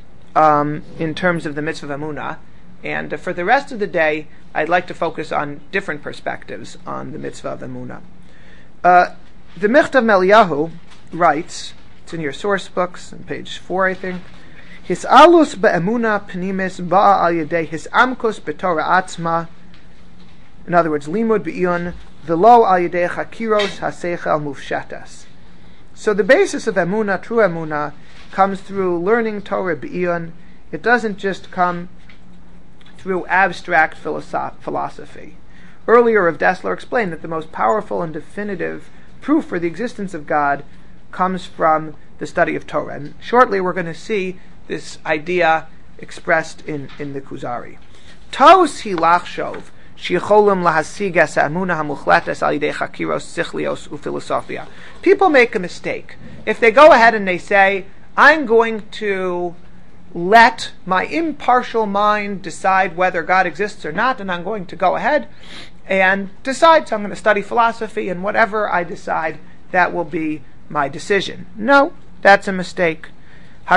in terms of the mitzvah of Emunah, and for the rest of the day, I'd like to focus on different perspectives on the mitzvah of Emunah. The Michtav Meliyahu writes, it's in your source books, on page 4, I think, His alus be'emuna pnimis ba'a al yedei his amkus b'torah atzma. In other words, limud be'ion v'lo al yedei chakiros haseichel mufshatas. So the basis of emuna, true emuna, comes through learning Torah be'ion. It doesn't just come through abstract philosophy. Earlier, Rav Dessler explained that the most powerful and definitive proof for the existence of God comes from the study of Torah. And shortly we're going to see this idea expressed in the Kuzari. Taos hi lachshov sheyicholim lahasig es ha'emunah hamuchletes al yidei chakiros sichlios u'filosophia. People make a mistake. If they go ahead and they say, I'm going to let my impartial mind decide whether God exists or not, and I'm going to go ahead and decide, so I'm going to study philosophy, and whatever I decide, that will be my decision. No, that's a mistake. We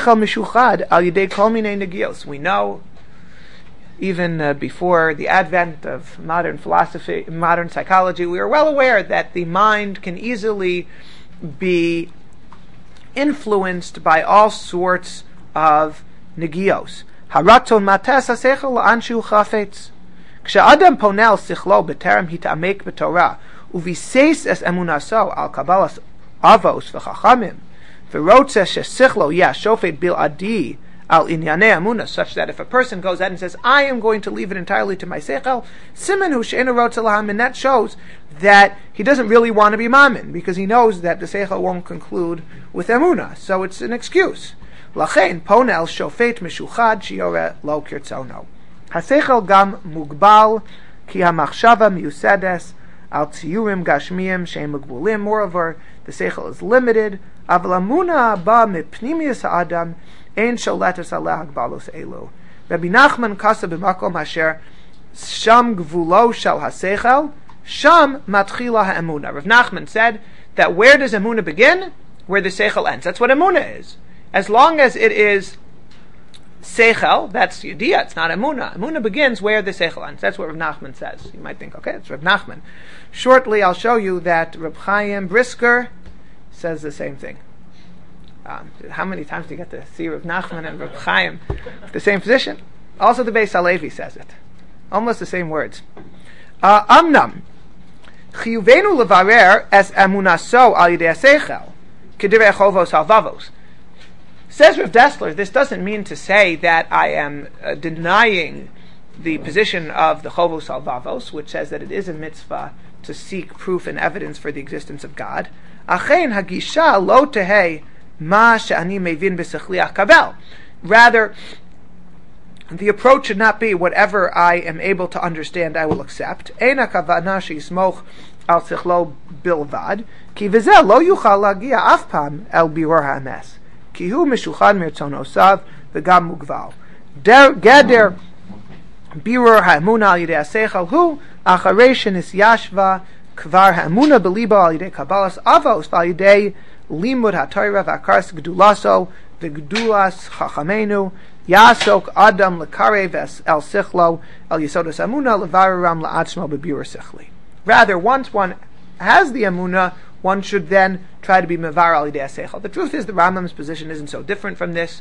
know, even before the advent of modern philosophy, modern psychology, we are well aware that the mind can easily be influenced by all sorts of negios. Haratzon mates hasechel la'anshu chafetz. K'she'adam ponel sichlo b'terem hit'amek b'torah uviseis es emunaso al kabbalas avos v'chachamim v'rotze shesichlo yashofet bil'adi al inyanei emunah, such that if a person goes out and says, I am going to leave it entirely to my seichel, simen hu she'enu rotze laham, and that shows that he doesn't really want to be mamin, because he knows that the seichel won't conclude with emunah, so it's an excuse. Lachein ponel shofet mishuchad shiore lo kirtzono. Haseichel gam mugbal ki hamachshava miusedes al tiyurim gashmiyim she'em mugbulim. Moreover, the seichel is limited. Aval amuna ba mipnimius ha'adam ein sholetes aleh hagbalos elu. Rabbi Nachman kasa b'makom hasher sham gvulo shel haseichel sham matchila ha'emuna. Rav Nachman said that where does emuna begin? Where the seichel ends. That's what emuna is. As long as it is seichel, that's yediyah, it's not emuna. Emuna begins where the seichel ends. That's what Rav Nachman says. You might think, okay, it's Rav Nachman. Shortly, I'll show you that Reb Chaim Brisker says the same thing. How many times do you get to see Reb Nachman and Reb Chaim the same position? Also, the Beis Halevi says it. Almost the same words. Amnam chiyuvenu levarer es emunaso al yidei seichel kedirei chovos halvavos. Says Rav Dessler, this doesn't mean to say that I am denying the position of the Chovos Halvavos, which says that it is a mitzvah to seek proof and evidence for the existence of God. Achein hagisha lo tehei ma she'ani mevin b'sechli akabel. Rather, the approach should not be whatever I am able to understand, I will accept. Ein hakavana she'yismoch al sechlo bilvad, ki v'zeh lo yuchal lagia af pam el birur ha'emes. Kihu mishuchan mirtzonosav v'gam mugval. Geder birur ha'emuna al yidei haseichel hu acharei shenisyashva kvar ha'emuna beliba al yidei kabbalas avos v'al yidei limud ha'torah v'akaras gdulaso v'gdulas chachamenu yasok adam lekarev el sichlo el yisodos emuna levareram la'atzmo b'birur sichli. Rather, once one has the emuna, one should then try to be mevar al yidei haseichel. The truth is, the Rambam's position isn't so different from this.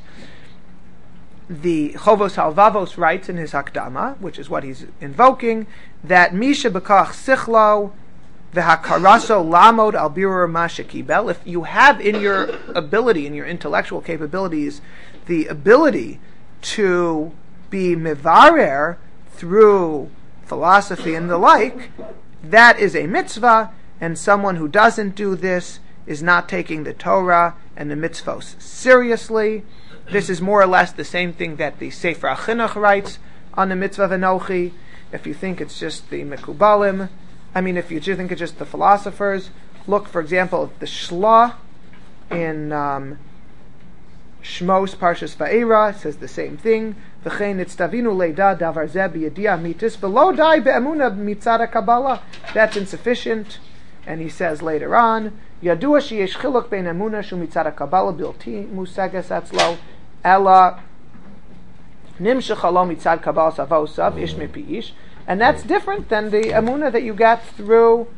The Chovos Halvavos writes in his Hakdama, which is what he's invoking, that Misha bekach sichlo v'hakaraso lamod al birur ma shekibel. If you have in your ability, in your intellectual capabilities, the ability to be mevarer through philosophy and the like, that is a mitzvah. And someone who doesn't do this is not taking the Torah and the mitzvos seriously. This is more or less the same thing that the Sefer HaChinuch writes on the mitzvah of Enochi. If you think it's just the Mekubalim, if you think it's just the philosophers, look, for example, at the Shla in Shmos Parshas Va'era. It says the same thing. V'chein nitztavinu leida davar zeh b'yediyah mitis v'lo dai be'emuna mitzad HaKabbalah. That's insufficient. And he says later on, Yadua sheyesh chiluk bein emuna shu mitzad HaKabbalah bilti musages atzlo ela nimshach lo mitzad Kabbalah savosav ish mipi ish. And that's different than the emuna that you get through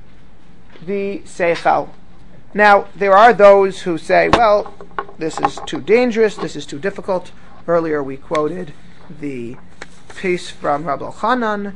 the seichel. Now, there are those who say, well, this is too dangerous, this is too difficult. Earlier we quoted the piece from Rabbi Elchanan,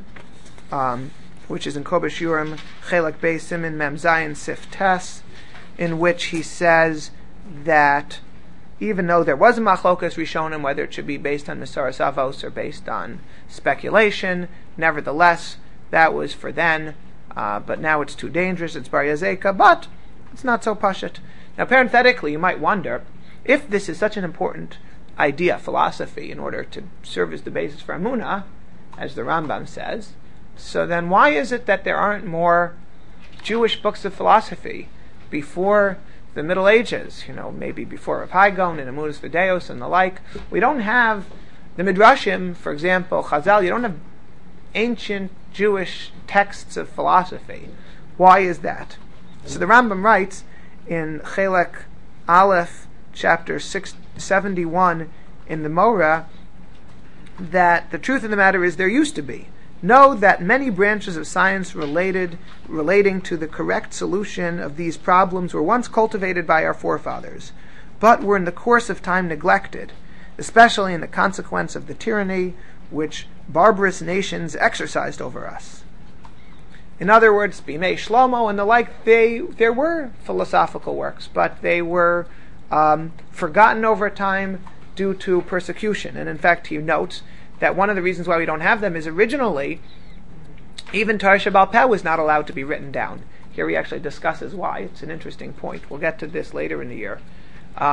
which is in Kobesh Yurim, Chelak Beis Simin Mem Zayin Sif Tes, in which he says that even though there was a machlokas rishonim, whether it should be based on Mesoras Avos or based on speculation, nevertheless, that was for then, but now it's too dangerous, it's Bar Yazeka, but it's not so pashut. Now, parenthetically, you might wonder, if this is such an important idea, philosophy, in order to serve as the basis for Emunah, as the Rambam says, so then why is it that there aren't more Jewish books of philosophy before the Middle Ages? Maybe before Rav Hai Gaon and Emunah Videos and the like. We don't have the Midrashim, for example, Chazal. You don't have ancient Jewish texts of philosophy. Why is that? So the Rambam writes in Chelek Aleph, chapter 671 in the Moreh, that the truth of the matter is there used to be. Know that many branches of science relating to the correct solution of these problems were once cultivated by our forefathers, but were in the course of time neglected, especially in the consequence of the tyranny which barbarous nations exercised over us. In other words, Bimei Shlomo and the like, there were philosophical works, but they were forgotten over time due to persecution. And in fact, he notes that one of the reasons why we don't have them is originally, even Torah Sheba'al Peh was not allowed to be written down. Here he actually discusses why. It's an interesting point. We'll get to this later in the year.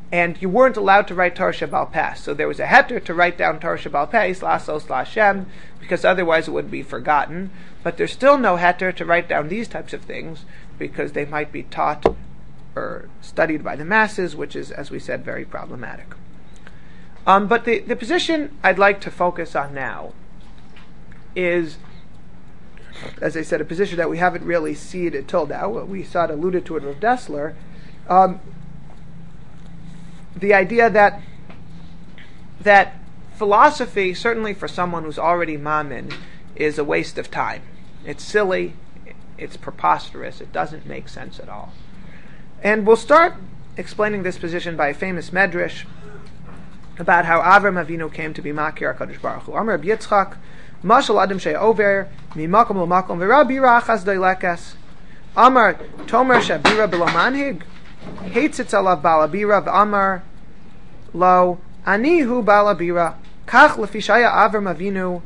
and you weren't allowed to write Torah Sheba'al Peh. So there was a heter to write down Torah Sheba'al Peh, Lasos LaShem, because otherwise it would be forgotten. But there's still no heter to write down these types of things, because they might be taught or studied by the masses, which is, as we said, very problematic. But the position I'd like to focus on now is, as I said, a position that we haven't really seen until now. We saw it alluded to in Rav Dessler. The idea that philosophy, certainly for someone who's already mamin, is a waste of time. It's silly, it's preposterous, it doesn't make sense at all. And we'll start explaining this position by a famous medrash about how Avram Avinu came to be Makir HaKadosh Baruch Hu. Amar Reb Yitzchak, Mashal Adam She'over, Mimakom L'makom, V'Rabira Achaz Doilekas. Amar Tomer Shabira B'lo Manhig, Heitzitz Alav Balabira, V'Amar Lo, Ani Hu Balabira, Kach L'Fishaya Avram Avinu,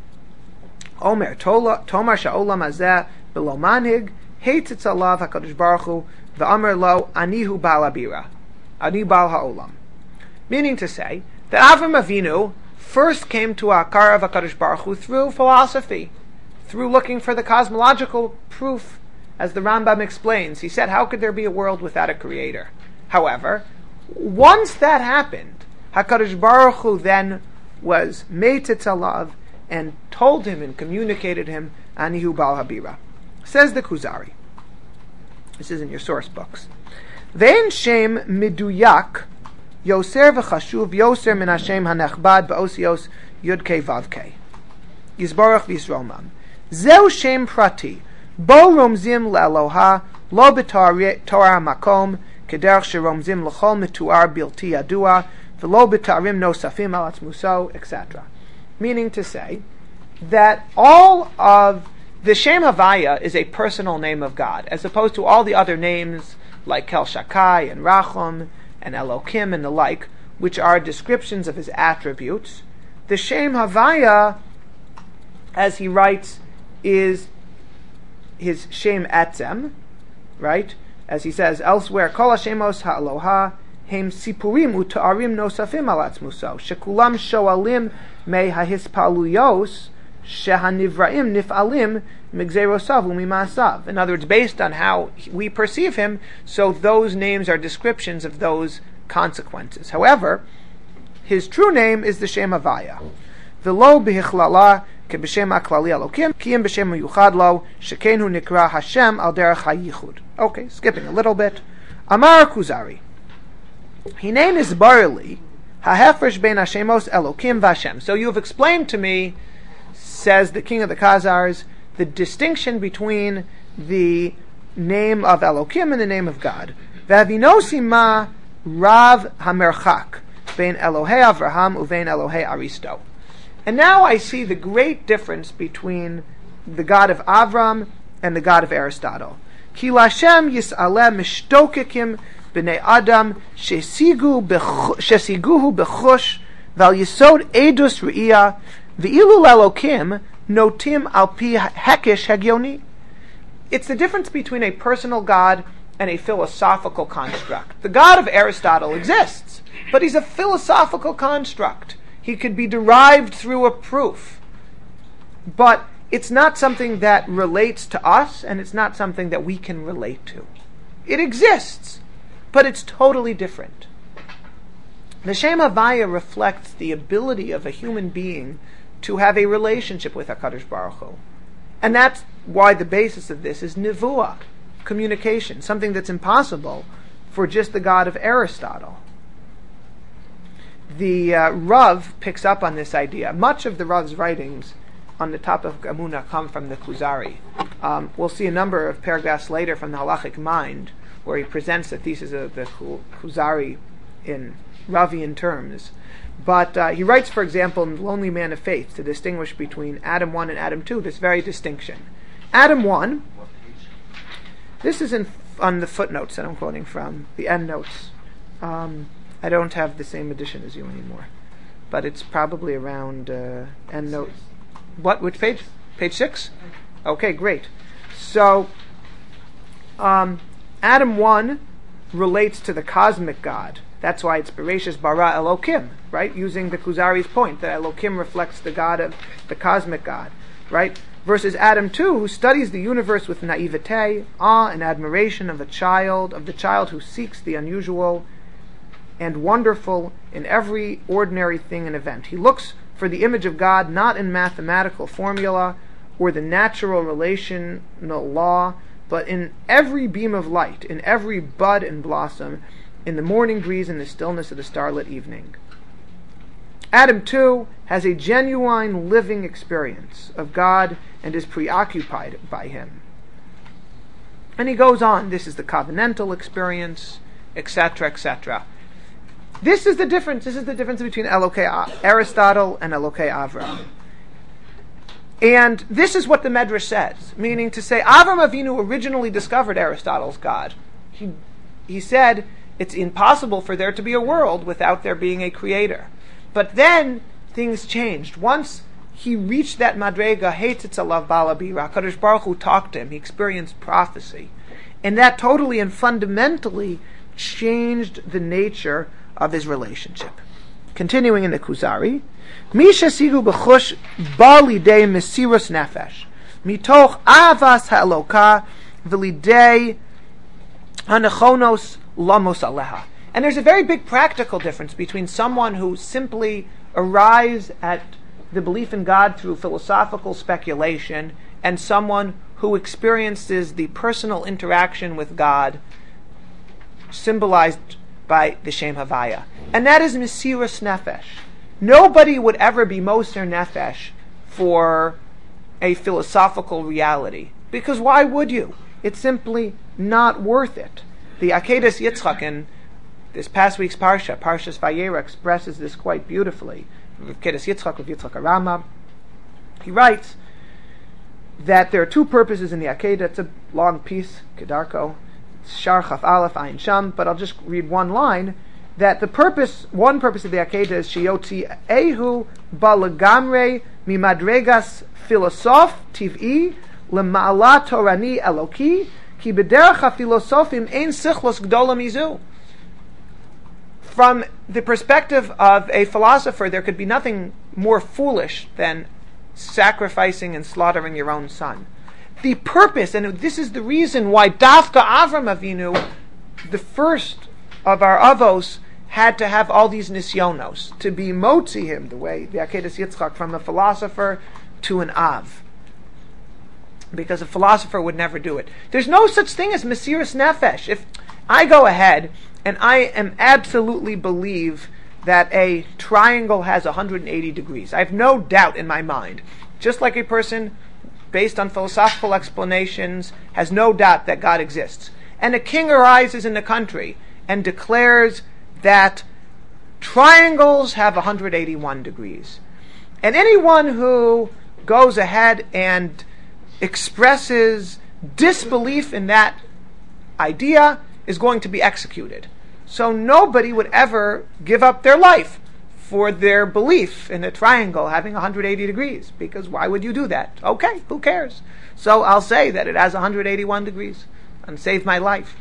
Omer Tomar Sha'olam Hazeh B'lo Manhig, Heitzitz Alav HaKadosh Baruch Hu, V'Amar Lo, Ani Hu Balabira, Ani Bal HaOlam. Meaning to say that Avram Avinu first came to Akar of HaKadosh Baruch Hu through philosophy, through looking for the cosmological proof, as the Rambam explains. He said, how could there be a world without a creator? However, once that happened, HaKadosh Baruch Hu then was Meitzitz Alav and told him and communicated him, Anihu Bal Habira. Says the Kuzari. This is in your source books. Ve'en shem miduyak Yoser v'chashuv Yoser min Hashem hanechbad ba'osios Yud-Kei Vav-Kei Yisborach v'Yisromam Zeu shem prati Bo romzim le'Eloha Lo b'Torah makom Kederach sheromzim l'chol mituar bilti yadua V'lo b'tarim nosafim al atzmuso, etc. Meaning to say that all of the Shem Havaya is a personal name of God, as opposed to all the other names like Kel Shakai and Rachum and Elokim and the like, which are descriptions of his attributes. The Shem Havaya, as he writes, is his Shem Etzem, right? As he says elsewhere, Kol Hashemos Ha'aloha Hem Sipurim Uta'arim Nosafim Al Atzmuso Shekulam Shoalim Me Hahispaluyos Shehanivraim Nifalim Migzerosav Umimasav. In other words, based on how we perceive him, so those names are descriptions of those consequences. However, his true name is the Shem Havaya. V'lo b'hichlala keb'shem ha'klali Elokim, kiyim b'shem ha'yuchad lo, shekenhu nikra Hashem al derech ha'yichud. Okay, skipping a little bit. Amar Kuzari. Hinein is barili ha'hefresh bein hashemos Elokim v'Hashem. So you have explained to me, says the king of the Khazars, the distinction between the name of Elokim and the name of God. V'avinosi ma Rav Hamerchak bein Elohei Avraham uvein Elohei Aristo. And now I see the great difference between the God of Avram and the God of Aristotle. Ki Lashem yis'aleh mishtokekim b'nei Adam shesiguhu b'chush v'al yisod edus re'iyah v'ilu l'Elokim notim al pi hekesh hagioni. It's the difference between a personal God and a philosophical construct. The God of Aristotle exists, but he's a philosophical construct. He could be derived through a proof. But it's not something that relates to us, and it's not something that we can relate to. It exists, but it's totally different. The Shem Havaya reflects the ability of a human being to have a relationship with HaKadosh Baruch Hu. And that's why the basis of this is Nevuah, communication, something that's impossible for just the God of Aristotle. The Rav picks up on this idea. Much of the Rav's writings on the topic of Emunah come from the Kuzari. We'll see a number of paragraphs later from the Halachic Mind, where he presents the thesis of the Kuzari in Ravian terms. But he writes, for example, in The Lonely Man of Faith, to distinguish between Adam 1 and Adam 2, this very distinction. Adam 1, this is on the footnotes that I'm quoting from, the endnotes. I don't have the same edition as you anymore, but it's probably around endnote. What? Which page? Page 6? Okay, great. So, Adam 1 relates to the cosmic God, That's why it's Bereshis bara Elokim, right? Using the Kuzari's point that Elokim reflects the God of the cosmic God, right? Versus Adam 2, who studies the universe with naivete, awe and admiration of the child who seeks the unusual and wonderful in every ordinary thing and event. He looks for the image of God not in mathematical formula or the natural relational law, but in every beam of light, in every bud and blossom, in the morning breeze and the stillness of the starlit evening. Adam, too, has a genuine living experience of God and is preoccupied by Him. And he goes on, this is the covenantal experience, etc., etc. This is the difference between Aristotle and Elokei Avram. And this is what the Medrash says, meaning to say Avram Avinu originally discovered Aristotle's God. He said it's impossible for there to be a world without there being a creator. But then things changed. Once he reached that madrega, Heitzitz Bala Bira, HaKadosh Baruch Hu talked to him, he experienced prophecy. And that totally and fundamentally changed the nature of his relationship. Continuing in the Kuzari, Misha Sigu B'chush Balidei Mesirus Nefesh Mitoch Avas Ha'eloka V'lidei Hanechonos Lamos Aleha. And there's a very big practical difference between someone who simply arrives at the belief in God through philosophical speculation and someone who experiences the personal interaction with God symbolized by the Shem Havaya. And that is Mesirus Nefesh. Nobody would ever be Moser Nefesh for a philosophical reality. Because why would you? It's simply not worth it. The Akedas Yitzchak in this past week's Parsha, Parshas Vayera, expresses this quite beautifully. Akedas Yitzchak with Yitzchak Arama. He writes that there are two purposes in the Akedah. It's a long piece, Kedarko, Shar Chaf Aleph Ayin Sham, but I'll just read one line. That one purpose of the Akedah is Sheyotzi Ehu Balagamre Mimadregas Philosoph Tiv'i Lema'ala Torani Eloki Ki B'derech HaPhilosofim Ein Sichlos Gdola Mizu. From the perspective of a philosopher, there could be nothing more foolish than sacrificing and slaughtering your own son. The purpose, and this is the reason why Dafka Avram Avinu, the first of our avos, had to have all these nisyonos, to be motzi him, the way the Akedas Yitzchak, from a philosopher to an av. Because a philosopher would never do it. There's no such thing as Mesirus Nefesh. If I go ahead and I am absolutely believe that a triangle has 180 degrees, I have no doubt in my mind, just like a person based on philosophical explanations has no doubt that God exists. And a king arises in the country and declares that triangles have 181 degrees. And anyone who goes ahead and expresses disbelief in that idea is going to be executed. So nobody would ever give up their life for their belief in a triangle having 180 degrees, because why would you do that? Okay, who cares? So I'll say that it has 181 degrees and save my life.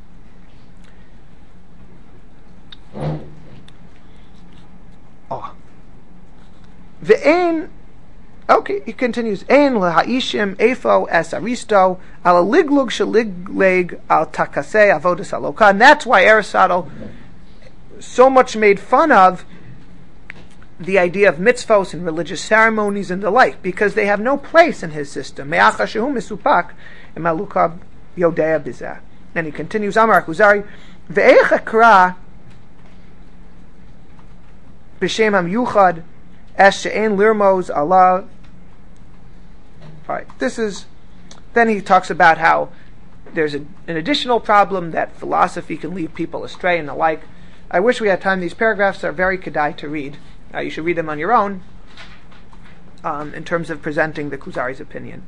Okay, he continues. Ein lehaishim efo es aristo al liglug shaligleg al takasei avodas aloka. And that's why Aristotle so much made fun of the idea of mitzvos and religious ceremonies and the like, because they have no place in his system. Me'acha shehu misupak emaluka yodea bizeh. And he continues, Amar Kuzari, ve'ech ekra b'shem hamyuchad es she'en lirmos Allah. All right, then he talks about how there's an additional problem that philosophy can lead people astray and the like. I wish we had time. These paragraphs are very kedai to read. You should read them on your own in terms of presenting the Kuzari's opinion.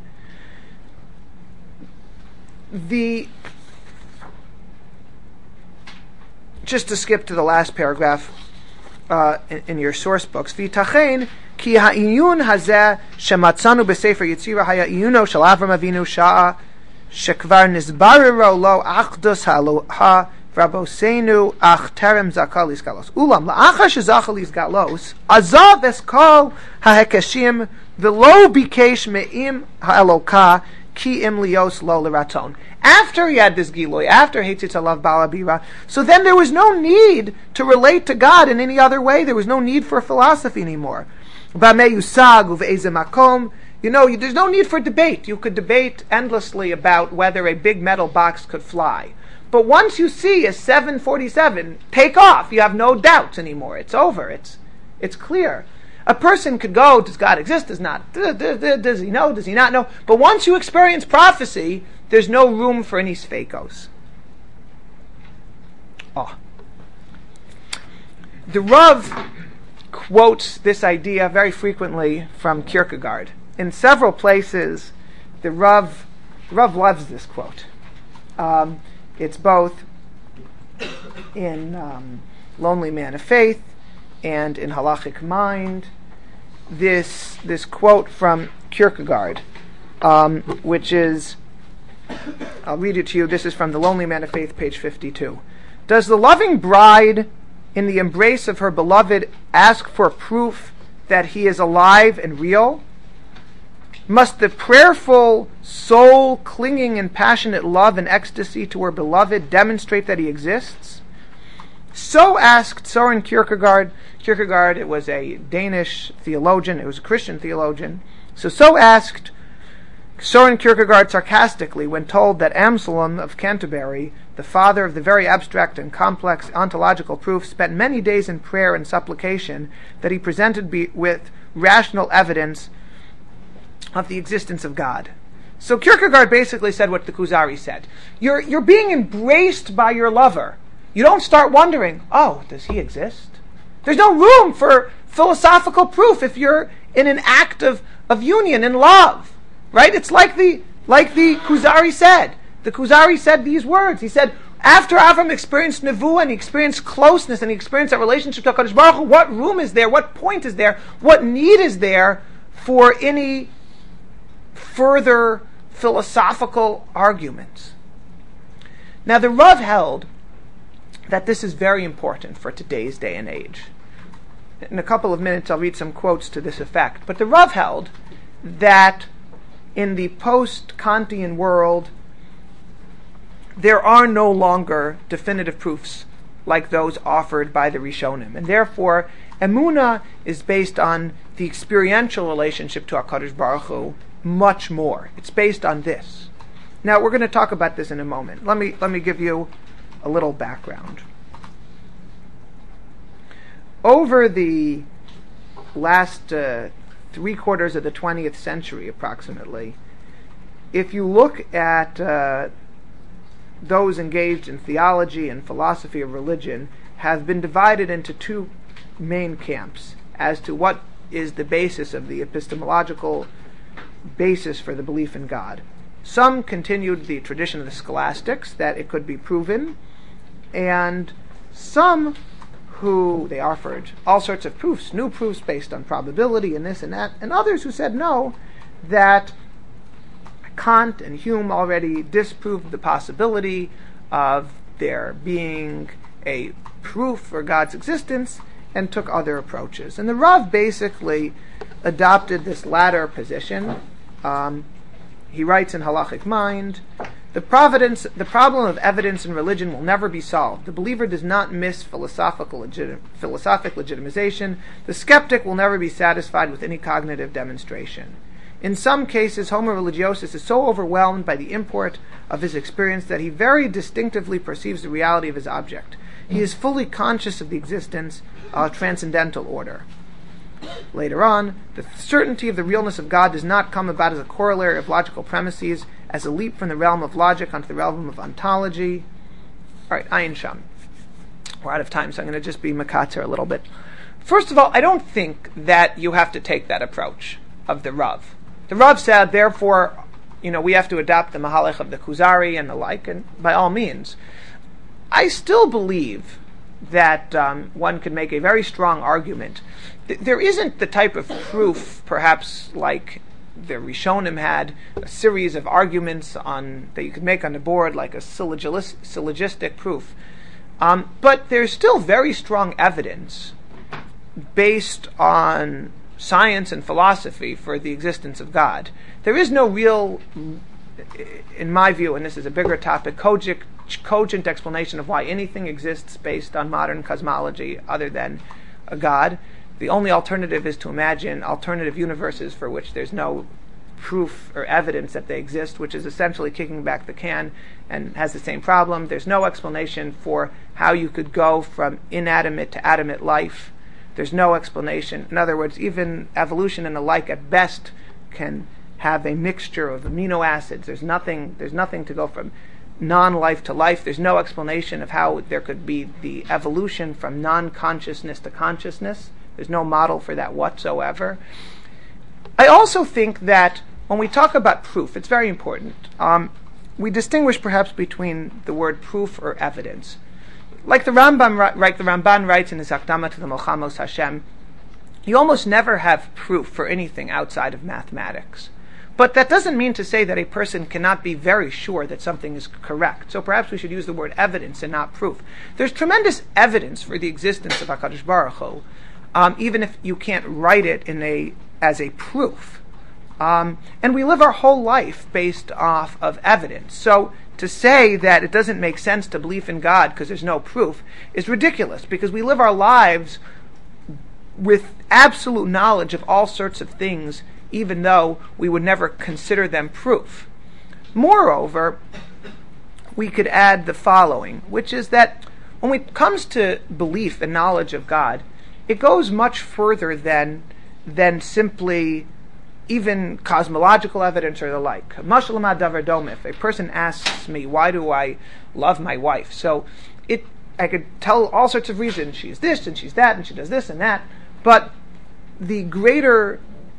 Just to skip to the last paragraph in your source books, V'tachein ki ha'iyun hazeh shematzanu b'sefer Yitzira haya iyuno shel Avram Avinu sha'a shekvar nizbariro lo achdus ha'aloha Rabosenu ach terem zakalis galos. Ulam la'achar shezakalis galos azav es kol ha'hekeshim v'lo bikesh me'im ha'eloka ki im lios lo l'raton. After he had this giloy, after Heitzitz alav balabira, so then there was no need to relate to God in any other way. There was no need for philosophy anymore. B'meyusag uve'eze makom. There's no need for debate. You could debate endlessly about whether a big metal box could fly. But once you see a 747 take off, you have no doubts anymore. It's over. It's clear. A person could go, does God exist? Does not? Does he know? Does he not know? But once you experience prophecy, there's no room for any sfeikos. The Rav quotes this idea very frequently from Kierkegaard. In several places, the Rav loves this quote. It's both in Lonely Man of Faith and in Halachic Mind. This quote from Kierkegaard, which is, I'll read it to you. This is from The Lonely Man of Faith, page 52. Does the loving bride, in the embrace of her beloved, ask for proof that he is alive and real? Must the prayerful soul clinging in passionate love and ecstasy to her beloved demonstrate that he exists? So asked Søren Kierkegaard. Kierkegaard, it was a Danish theologian, it was a Christian theologian. So asked Søren Kierkegaard sarcastically when told that Anselm of Canterbury, the father of the very abstract and complex ontological proof, spent many days in prayer and supplication that he presented with rational evidence of the existence of God. So Kierkegaard basically said what the Kuzari said. You're being embraced by your lover. You don't start wondering, does he exist? There's no room for philosophical proof if you're in an act of union and love. Right? It's like the Kuzari said. The Kuzari said these words. He said, after Avram experienced Nevuah and he experienced closeness and he experienced that relationship to HaKadosh Baruch Hu, what room is there? What point is there? What need is there for any further philosophical arguments? Now the Rav held that this is very important for today's day and age. In a couple of minutes I'll read some quotes to this effect. But the Rav held that in the post-Kantian world there are no longer definitive proofs like those offered by the Rishonim. And therefore, Emunah is based on the experiential relationship to HaKadosh Baruch Hu much more. It's based on this. Now, we're going to talk about this in a moment. Let me give you a little background. Over the last 3/4 of the 20th century, approximately, if you look at those engaged in theology and philosophy of religion, have been divided into two main camps as to what is the basis of the epistemological basis for the belief in God. Some continued the tradition of the scholastics, that it could be proven, and some who they offered all sorts of proofs, new proofs based on probability and this and that, and others who said no, that Kant and Hume already disproved the possibility of there being a proof for God's existence, and took other approaches. And the Rav basically adopted this latter position. He writes in Halachic Mind, the problem of evidence in religion will never be solved. The believer does not miss philosophic legitimization. The skeptic will never be satisfied with any cognitive demonstration. In some cases, homo religiosus is so overwhelmed by the import of his experience that he very distinctively perceives the reality of his object. He is fully conscious of the existence of transcendental order. Later on, the certainty of the realness of God does not come about as a corollary of logical premises, as a leap from the realm of logic onto the realm of ontology. All right, Ayin Sham. We're out of time, so I'm going to just be makatzer a little bit. First of all, I don't think that you have to take that approach of the Rav. The Rav said, therefore, we have to adopt the Mahalech of the Kuzari and the like, and by all means. I still believe that one could make a very strong argument. There isn't the type of proof, perhaps like the Rishonim had, a series of arguments that you could make on the board, like a syllogistic proof. But there's still very strong evidence based on science and philosophy for the existence of God. There is no real, in my view, and this is a bigger topic, cogent explanation of why anything exists based on modern cosmology other than a God. The only alternative is to imagine alternative universes for which there's no proof or evidence that they exist, which is essentially kicking back the can and has the same problem. There's no explanation for how you could go from inanimate to animate life. There's no explanation. In other words, even evolution and the like at best can have a mixture of amino acids. There's nothing to go from non-life to life. There's no explanation of how there could be the evolution from non-consciousness to consciousness. There's no model for that whatsoever. I also think that when we talk about proof, it's very important. We distinguish perhaps between the word proof or evidence. Like the Ramban writes in his Akdama to the Milchamos Hashem, you almost never have proof for anything outside of mathematics. But that doesn't mean to say that a person cannot be very sure that something is correct. So perhaps we should use the word evidence and not proof. There's tremendous evidence for the existence of HaKadosh Baruch Hu, even if you can't write it as a proof. And we live our whole life based off of evidence. So to say that it doesn't make sense to believe in God because there's no proof is ridiculous, because we live our lives with absolute knowledge of all sorts of things, even though we would never consider them proof. Moreover, we could add the following, which is that when it comes to belief and knowledge of God, it goes much further than simply even cosmological evidence or the like. Mashalama davar doma. If a person asks me, why do I love my wife? So I could tell all sorts of reasons. She's this and she's that and she does this and that. But the greater,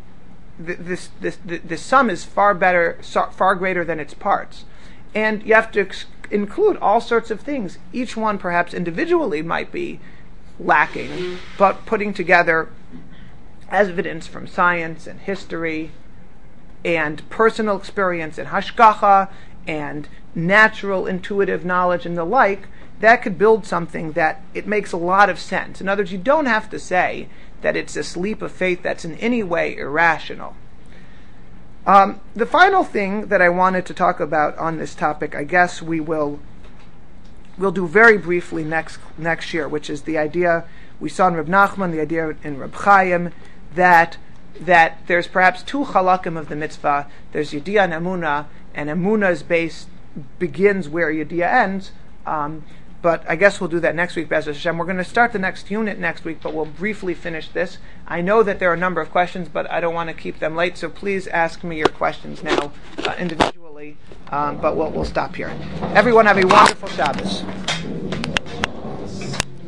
the sum is far greater than its parts. And you have to include all sorts of things. Each one perhaps individually might be lacking, but putting together evidence from science and history and personal experience and hashgacha and natural intuitive knowledge and the like, that could build something that it makes a lot of sense. In other words, you don't have to say that it's this leap of faith that's in any way irrational. The final thing that I wanted to talk about on this topic, I guess we'll do very briefly next year, which is the idea we saw in Reb Nachman, the idea in Reb Chaim, that there's perhaps two halakim of the mitzvah. There's Yediyah and Emunah's base begins where Yediyah ends. But I guess we'll do that next week, Be'ez Hashem. We're going to start the next unit next week, but we'll briefly finish this. I know that there are a number of questions, but I don't want to keep them late, so please ask me your questions now individually. But we'll stop here. Everyone have a wonderful Shabbos.